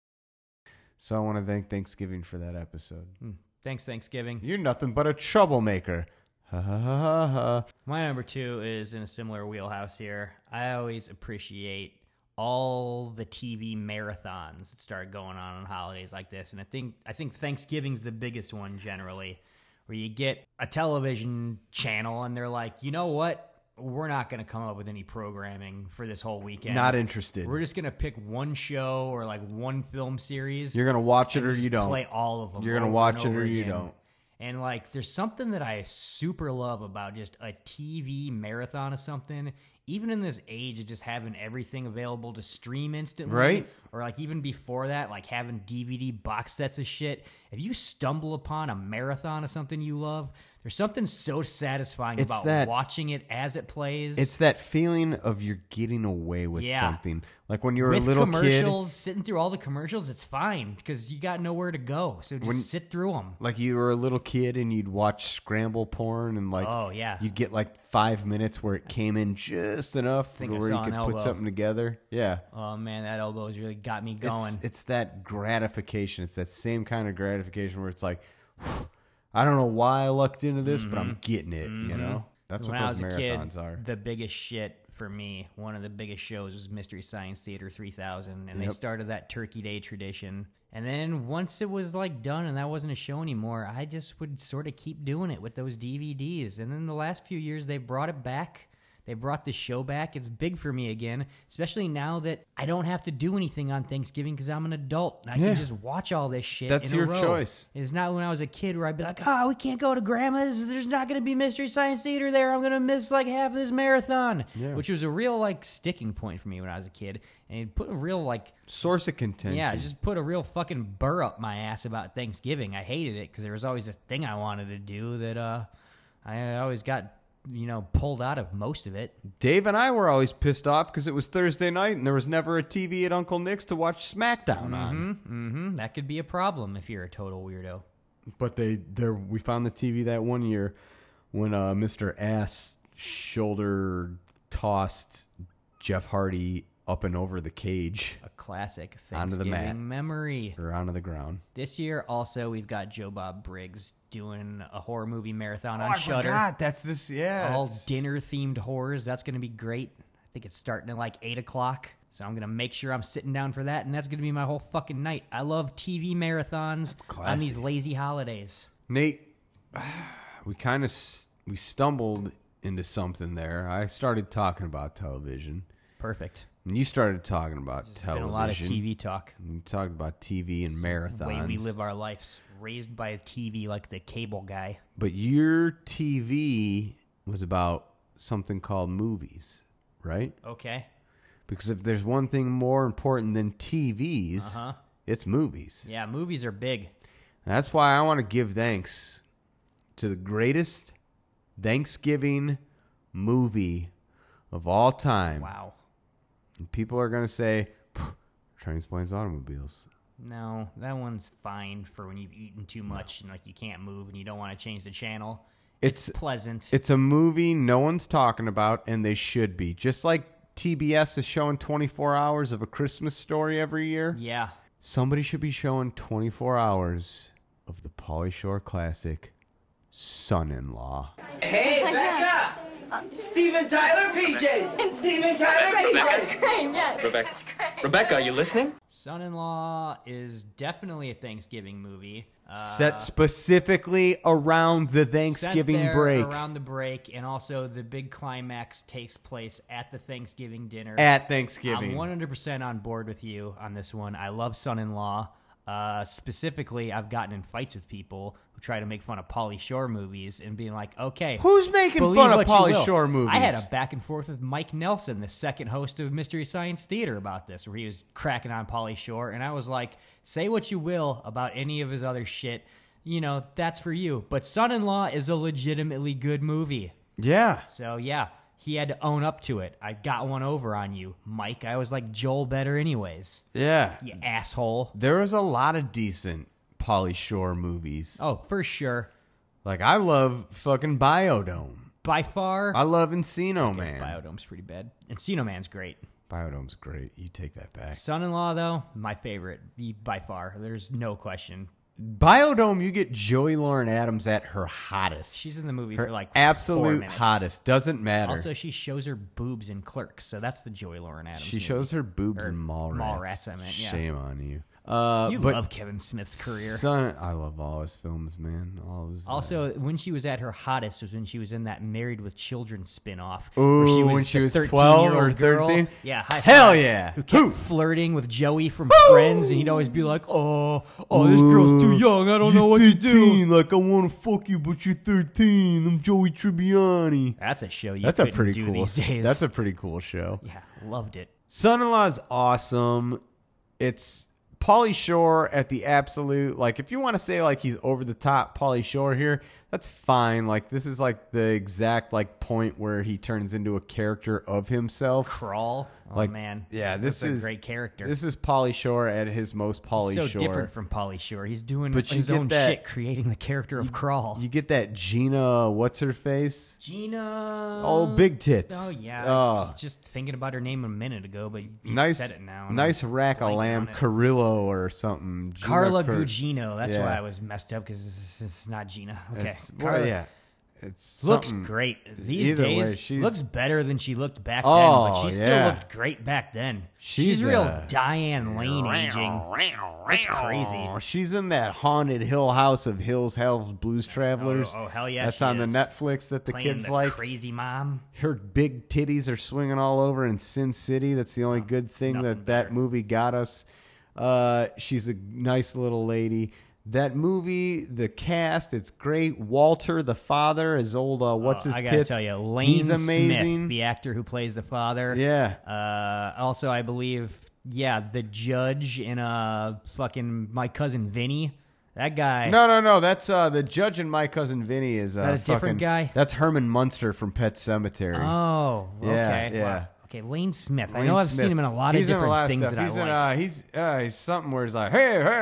S4: So I want to thank Thanksgiving for that episode.
S5: Thanks, Thanksgiving.
S4: You're nothing but a troublemaker. Ha ha ha ha ha.
S5: My number 2 is in a similar wheelhouse here. I always appreciate all the TV marathons that start going on holidays like this, and I think Thanksgiving's the biggest one generally, where you get a television channel and they're like, you know what? We're not going to come up with any programming for this whole weekend.
S4: Not interested.
S5: We're just going to pick one show or like one film series.
S4: You're going to watch it
S5: and
S4: or
S5: just
S4: you don't.
S5: Play all of them.
S4: You're going to
S5: over
S4: watch
S5: and
S4: it or
S5: over
S4: you
S5: again.
S4: don't.
S5: And like, there's something that I super love about just a TV marathon of something. Even in this age of just having everything available to stream instantly,
S4: Right.
S5: Or like even before that, like having DVD box sets of shit. If you stumble upon a marathon of something you love, there's something so satisfying
S4: It's
S5: about
S4: that-
S5: watching it as it plays.
S4: It's that feeling of you're getting away with
S5: Yeah.
S4: something. Like when you were
S5: With
S4: a little
S5: commercials,
S4: kid.
S5: sitting through all the commercials, it's fine because you got nowhere to go. So just sit through them.
S4: Like you were a little kid and you'd watch scramble porn and like,
S5: Oh, yeah.
S4: you'd get like 5 minutes where it came in just enough
S5: Think I
S4: where you
S5: saw an
S4: could
S5: elbow.
S4: put something together. Yeah.
S5: Oh man, that elbow's really got me going.
S4: It's that gratification. It's that same kind of gratification where it's like, I don't know why I lucked into this, but I'm getting it, you know? That's
S5: when
S4: what
S5: I
S4: those
S5: was a
S4: marathons
S5: kid,
S4: are.
S5: The biggest shit for me, one of the biggest shows was Mystery Science Theater 3000, and they
S4: Yep.
S5: started that Turkey Day tradition. And then once it was like done and that wasn't a show anymore, I just would sort of keep doing it with those DVDs. And then the last few years, they brought it back. They brought the show back. It's big for me again, especially now that I don't have to do anything on Thanksgiving because I'm an adult and I
S4: Yeah.
S5: can just watch all this shit.
S4: That's
S5: in
S4: your
S5: a row.
S4: choice.
S5: It's not when I was a kid where I'd be like, oh, we can't go to grandma's. There's not going to be Mystery Science Theater there. I'm going to miss like half of this marathon,
S4: Yeah.
S5: which was a real like sticking point for me when I was a kid. And it put a real like
S4: source of contention.
S5: Yeah, it just put a real fucking burr up my ass about Thanksgiving. I hated it because there was always a thing I wanted to do that I always got pulled out of most of it.
S4: Dave and I were always pissed off because it was Thursday night and there was never a TV at Uncle Nick's to watch SmackDown on.
S5: Mm-hmm. That could be a problem if you're a total weirdo.
S4: But we found the TV that one year when Mr. Ass shoulder tossed Jeff Hardy up and over the cage.
S5: A classic
S4: onto the mat
S5: memory.
S4: Or onto the ground.
S5: This year, also, we've got Joe Bob Briggs doing a horror movie marathon on Shudder.
S4: I forgot. That's this, yeah.
S5: All dinner-themed horrors. That's going to be great. I think it's starting at like 8 o'clock. So I'm going to make sure I'm sitting down for that, and that's going to be my whole fucking night. I love TV marathons on these lazy holidays.
S4: Nate, we stumbled into something there. I started talking about television.
S5: Perfect.
S4: And you started talking about television.
S5: Been a lot of TV talk.
S4: You talked about TV and marathons.
S5: The way we live our lives. Raised by a TV like the cable guy.
S4: But your TV was about something called movies, right?
S5: Okay.
S4: Because if there's one thing more important than TVs, it's movies.
S5: Yeah, movies are big.
S4: And that's why I want to give thanks to the greatest Thanksgiving movie of all time.
S5: Wow.
S4: And people are going to say, Trains, Planes, Automobiles.
S5: No, that one's fine for when you've eaten too much and like you can't move and you don't want to change the channel. It's pleasant.
S4: It's a movie no one's talking about, and they should be. Just like TBS is showing 24 hours of A Christmas Story every year.
S5: Yeah.
S4: Somebody should be showing 24 hours of the Pauly Shore classic, Son-in-Law.
S12: Hey, Becca! Steven Tyler PJs! Steven Tyler PJs!
S22: That's great, yeah.
S12: Rebecca, are you listening?
S5: Son-in-Law is definitely a Thanksgiving movie.
S4: Set specifically around the Thanksgiving break.
S5: Around the break, and also the big climax takes place at the Thanksgiving dinner.
S4: At Thanksgiving.
S5: I'm 100% on board with you on this one. I love Son-in-Law. Specifically, I've gotten in fights with people who try to make fun of Pauly Shore movies and being like, okay,
S4: who's making fun of Pauly Shore movies?
S5: I had a back and forth with Mike Nelson, the second host of Mystery Science Theater, about this, where he was cracking on Pauly Shore, and I was like, say what you will about any of his other shit, that's for you. But Son-in-Law is a legitimately good movie.
S4: Yeah.
S5: So, yeah. He had to own up to it. I got one over on you, Mike. I was like Joel better anyways.
S4: Yeah.
S5: You asshole.
S4: There was a lot of decent Pauly Shore movies.
S5: Oh, for sure.
S4: Like, I love fucking Biodome.
S5: By far.
S4: I love Encino Man.
S5: Biodome's pretty bad. Encino Man's great.
S4: Biodome's great. You take that back.
S5: Son-in-Law, though, my favorite. By far. There's no question.
S4: Biodome, you get Joey Lauren Adams at her hottest.
S5: She's in the movie
S4: her
S5: for like 4
S4: absolute
S5: minutes.
S4: hottest. Doesn't matter.
S5: Also, she shows her boobs in Clerks, so that's the Joey Lauren Adams
S4: She
S5: movie.
S4: shows her boobs in Mallrats.
S5: Mallrats, I meant, yeah.
S4: Shame on you.
S5: You love Kevin Smith's career.
S4: I love all his films, man.
S5: Also, when she was at her hottest was when she was in that Married with Children spinoff.
S4: Ooh, when she was 12 or 13?
S5: Yeah,
S4: hell yeah.
S5: Who kept flirting with Joey from Friends, and he'd always be like, oh, this girl's too young. I don't know what to do.
S4: Like, I want to fuck you, but you're 13. I'm Joey Tribbiani.
S5: That's a show you
S4: That's
S5: couldn't
S4: a pretty
S5: do
S4: cool.
S5: these days.
S4: That's a pretty cool show.
S5: Yeah, loved it.
S4: Son-in-Law's awesome. It's Pauly Shore at the absolute, like, if you want to say, like, he's over the top Pauly Shore here, that's fine. Like, this is, like, the exact, like, point where he turns into a character of himself.
S5: Crawl? Oh,
S4: like,
S5: man.
S4: Yeah,
S5: That's a great character.
S4: This is Pauly Shore at his most Pauly Shore.
S5: So different from Pauly Shore. He's doing his own shit, creating the character of Crawl.
S4: You get that Gina, what's her face?
S5: Gina.
S4: Oh, big tits.
S5: Oh, yeah. I was just thinking about her name a minute ago, but you said it now.
S4: Nice rack of lamb, Carrillo or something.
S5: Carla Gugino. That's why I was messed up, because it's not Gina. Okay.
S4: Well, yeah.
S5: Looks great these days. Looks better than she looked back then, but she still looked great back then. She's real Diane Lane aging. It's crazy.
S4: She's in that haunted Hill House of Hills Hell's Blues Travelers.
S5: Oh hell yeah!
S4: That's on the Netflix that the kids like.
S5: Crazy mom.
S4: Her big titties are swinging all over in Sin City. That's the only good thing that movie got us. She's a nice little lady. That movie, the cast, it's great. Walter, the father, is old. What's his
S5: I gotta
S4: tits?
S5: tell you, Lane
S4: He's amazing.
S5: Smith, the actor who plays the father.
S4: Yeah.
S5: Also, I believe, the judge in fucking My Cousin Vinny. That guy.
S4: No. That's the judge in My Cousin Vinny is
S5: that a different guy?
S4: That's Herman Munster from Pet Sematary.
S5: Oh, okay.
S4: Yeah.
S5: Wow. Okay, Lane Smith. I
S4: Lane
S5: know I've
S4: Smith.
S5: seen him in a lot of
S4: He's in
S5: different
S4: a lot of
S5: things
S4: stuff.
S5: that I like.
S4: He's something where he's like,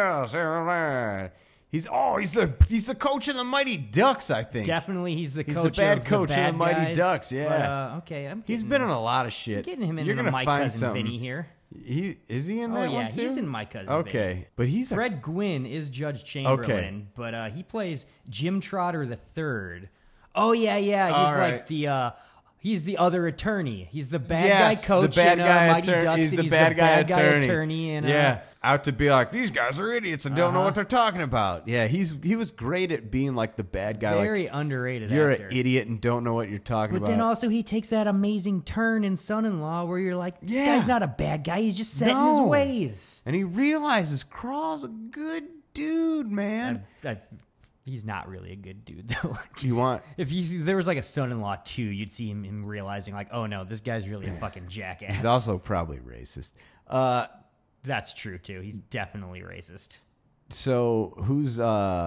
S4: hey, he's the coach of the Mighty Ducks, I think.
S5: Definitely, he's the coach.
S4: He's the bad
S5: of
S4: coach
S5: the bad
S4: of the Mighty
S5: guys,
S4: Ducks. Yeah.
S5: But, okay,
S4: he's been in a lot of shit.
S5: I'm getting him
S4: You're
S5: into
S4: gonna
S5: My
S4: find
S5: Cousin
S4: something.
S5: Vinny here.
S4: Is he in that one too?
S5: He's in My Cousin
S4: Okay,
S5: Vinny.
S4: but he's
S5: Fred Gwynn is Judge Chamberlain, but he plays Jim Trotter III. Oh yeah. He's he's the other attorney. He's the bad guy coach.
S4: The bad guy
S5: Mighty
S4: attorney.
S5: Ducks,
S4: He's
S5: and
S4: the bad guy
S5: attorney. And,
S4: out to be like, these guys are idiots and don't know what they're talking about. Yeah, he was great at being like the bad guy.
S5: Very underrated.
S4: You're
S5: actor.
S4: an idiot and don't know what you're talking about.
S5: But then also he takes that amazing turn in Son-in-Law where you're like, this guy's not a bad guy. He's just set in his ways.
S4: And he realizes Crawl's a good dude, man.
S5: He's not really a good dude though.
S4: If
S5: there was like a Son-in-Law 2, you'd see him realizing like, oh no, this guy's really a fucking jackass.
S4: He's also probably racist.
S5: That's true too. He's definitely racist.
S4: So who's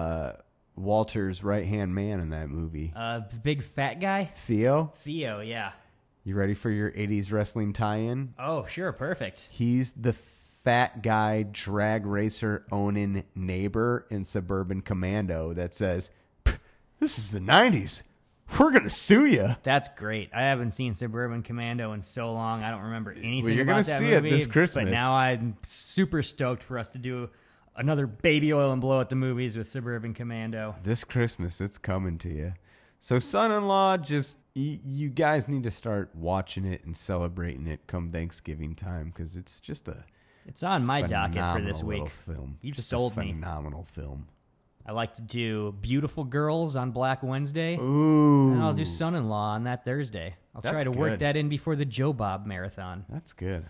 S4: Walter's right-hand man in that movie?
S5: The big fat guy?
S4: Theo?
S5: Theo, yeah.
S4: You ready for your 80s wrestling tie-in?
S5: Oh, sure, perfect.
S4: He's the fat guy drag racer owning neighbor in Suburban Commando that says, this is the 90s. We're going to sue you.
S5: That's great. I haven't seen Suburban Commando in so long. I don't remember anything
S4: Well, you're
S5: about
S4: gonna
S5: that
S4: see
S5: movie.
S4: it this Christmas.
S5: But now I'm super stoked for us to do another Baby Oil and Blow at the movies with Suburban Commando.
S4: This Christmas, it's coming to you. So Son-in-Law, just you guys need to start watching it and celebrating it come Thanksgiving time because it's just
S5: It's on my docket for this
S4: phenomenal
S5: week.
S4: little film.
S5: You've
S4: Just
S5: sold
S4: a
S5: me.
S4: phenomenal film.
S5: I like to do Beautiful Girls on Black Wednesday.
S4: Ooh.
S5: And I'll do Son-in-Law on that Thursday. I'll try
S4: That's
S5: to work
S4: good.
S5: that in before the Joe Bob Marathon.
S4: That's good.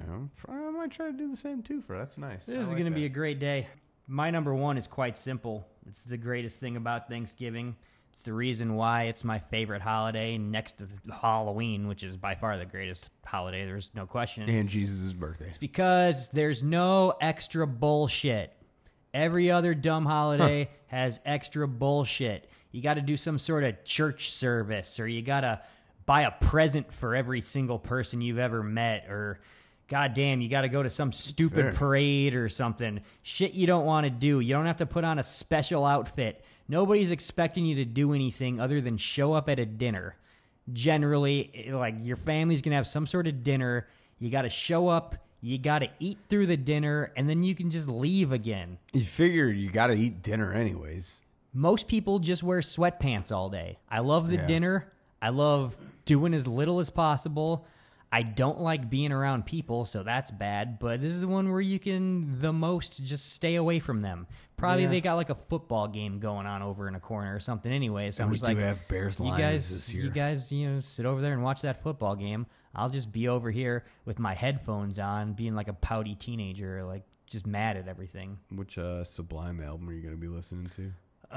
S4: I might try to do the same too. That's nice.
S5: This is going to be a great day. My number one is quite simple. It's the greatest thing about Thanksgiving. It's the reason why it's my favorite holiday next to Halloween, which is by far the greatest holiday. There's no question.
S4: And Jesus' birthday.
S5: It's because there's no extra bullshit. Every other dumb holiday has extra bullshit. You got to do some sort of church service, or you got to buy a present for every single person you've ever met, or goddamn, you got to go to some stupid parade or something. Shit you don't want to do. You don't have to put on a special outfit. Nobody's expecting you to do anything other than show up at a dinner. Generally, like your family's going to have some sort of dinner. You got to show up. You got to eat through the dinner, and then you can just leave again.
S4: You figure you got to eat dinner anyways.
S5: Most people just wear sweatpants all day. I love the dinner. I love doing as little as possible. I don't like being around people, so that's bad. But this is the one where you can the most just stay away from them. Probably they got like a football game going on over in a corner or something anyway. So
S4: And
S5: I'm
S4: we
S5: just
S4: do
S5: like,
S4: have Bears
S5: you
S4: Lions
S5: guys,
S4: this year.
S5: You guys, sit over there and watch that football game. I'll just be over here with my headphones on, being like a pouty teenager, like just mad at everything.
S4: Which Sublime album are you going to be listening to?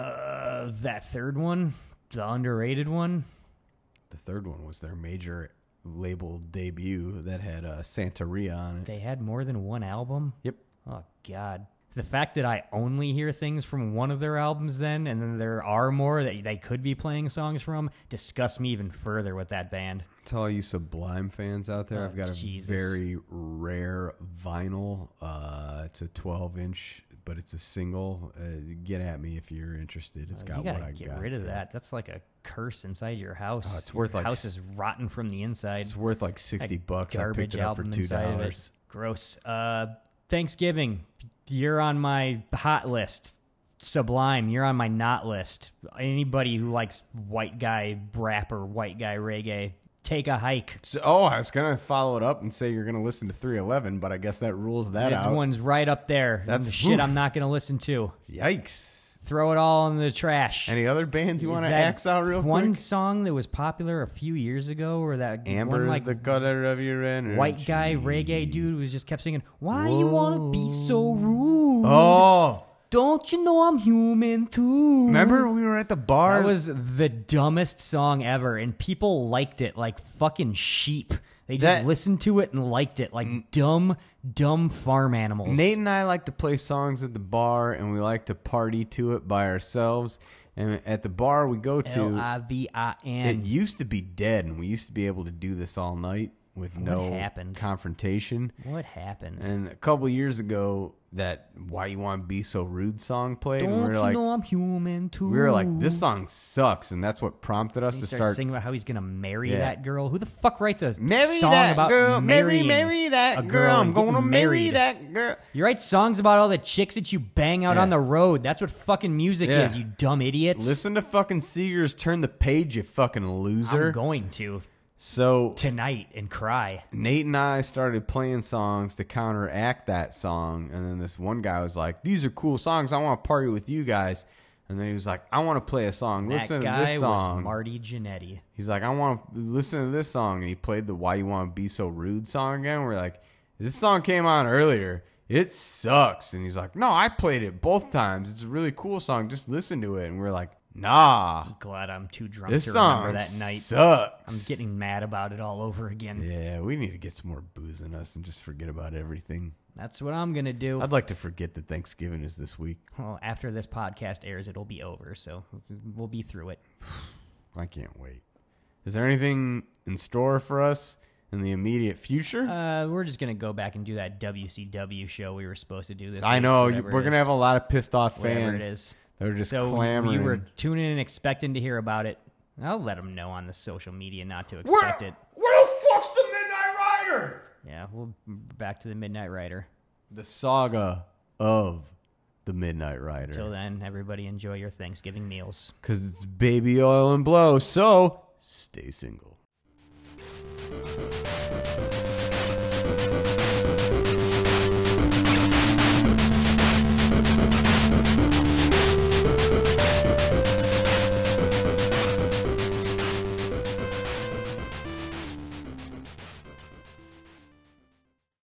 S5: That third one, the underrated one.
S4: The third one was their major label debut that had Santeria on it.
S5: They had more than one album?
S4: Yep.
S5: Oh, God. The fact that I only hear things from one of their albums then, and then there are more that they could be playing songs from, disgusts me even further with that band.
S4: To all you Sublime fans out there,
S5: Oh,
S4: I've got a
S5: Jesus.
S4: very rare vinyl. It's a 12-inch, but it's a single. Get at me if you're interested. It's got
S5: you gotta
S4: what I
S5: get
S4: got.
S5: rid of that. That's like a curse inside your house.
S4: Oh, it's worth
S5: Your
S4: like
S5: house is rotten from the inside.
S4: It's worth like $60. I
S5: Garbage
S4: picked it up for
S5: album inside of it.
S4: $2.
S5: Gross. Thanksgiving, you're on my hot list. Sublime, you're on my not list. Anybody who likes white guy rap or white guy reggae, take a hike.
S4: I was going to follow it up and say you're going to listen to 311, but I guess that rules that out.
S5: One's right up there.
S4: That's
S5: the shit I'm not going to listen to.
S4: Yikes.
S5: Throw it all in the trash.
S4: Any other bands you want to
S5: That
S4: axe out real quick?
S5: One song that was popular a few years ago, or that
S4: Amber
S5: one,
S4: is the color of your energy.
S5: white guy reggae dude was just kept singing, "Why you wanna be so rude?
S4: Oh,
S5: don't you know I'm human too?"
S4: remember we were at the bar?
S5: That was the dumbest song ever, and people liked it like fucking sheep. They just listened to it and liked it like dumb farm animals.
S4: Nate and I like to play songs at the bar, and we like to party to it by ourselves. And at the bar we go to,
S5: Livin.
S4: it used to be dead, and we used to be able to do this all night with no confrontation.
S5: What happened?
S4: And a couple of years ago, that "Why You Want to Be So Rude" song played, and we
S5: Don't
S4: were
S5: you
S4: like,
S5: know I'm human too?
S4: we were like, this song sucks, and that's what prompted us
S5: He
S4: to
S5: starts
S4: start
S5: singing about how he's gonna marry that girl. Who the fuck writes a
S4: Marry
S5: song
S4: that
S5: about
S4: girl,
S5: marrying
S4: marry that
S5: a
S4: girl, I'm
S5: and
S4: gonna
S5: getting
S4: marry
S5: married?
S4: that girl.
S5: You write songs about all the chicks that you bang out
S4: Yeah.
S5: on the road. That's what fucking music
S4: Yeah.
S5: is, you dumb idiots.
S4: Listen to fucking Seeger's "Turn the Page," you fucking loser.
S5: I'm going to.
S4: So
S5: tonight and cry.
S4: Nate and I started playing songs to counteract that song, and then this one guy was like, "These are cool songs. I want to party with you guys." And then he was like, "I want to play a song. Listen
S5: that
S4: to
S5: guy
S4: this song."
S5: was Marty Jannetty.
S4: He's like, "I want to listen to this song," and he played the "Why You Want to Be So Rude" song again. We're like, "This song came on earlier. It sucks." And he's like, "No, I played it both times. It's a really cool song. Just listen to it." And we're like, "Nah."
S5: I'm glad I'm too drunk
S4: This
S5: to
S4: song
S5: remember that night.
S4: sucks.
S5: I'm getting mad about it all over again.
S4: Yeah, we need to get some more booze in us and just forget about everything.
S5: That's what I'm gonna do.
S4: I'd like to forget that Thanksgiving is this week.
S5: Well, after this podcast airs, it'll be over, so we'll be through it.
S4: I can't wait. Is there anything in store for us in the immediate future?
S5: We're just gonna go back and do that WCW show we were supposed to do this
S4: I
S5: week,
S4: know.
S5: whatever
S4: We're
S5: it
S4: going to
S5: is.
S4: have a lot of pissed off
S5: Whatever
S4: fans.
S5: it is.
S4: They're just
S5: so
S4: clamoring.
S5: you were tuning in expecting to hear about it. I'll let them know on the social media not to expect it.
S21: Where the fuck's the Midnight Rider?
S5: Yeah, we'll back to the Midnight Rider.
S4: The saga of the Midnight Rider.
S5: Till then, everybody enjoy your Thanksgiving meals.
S4: Because it's baby oil and blow, so stay single.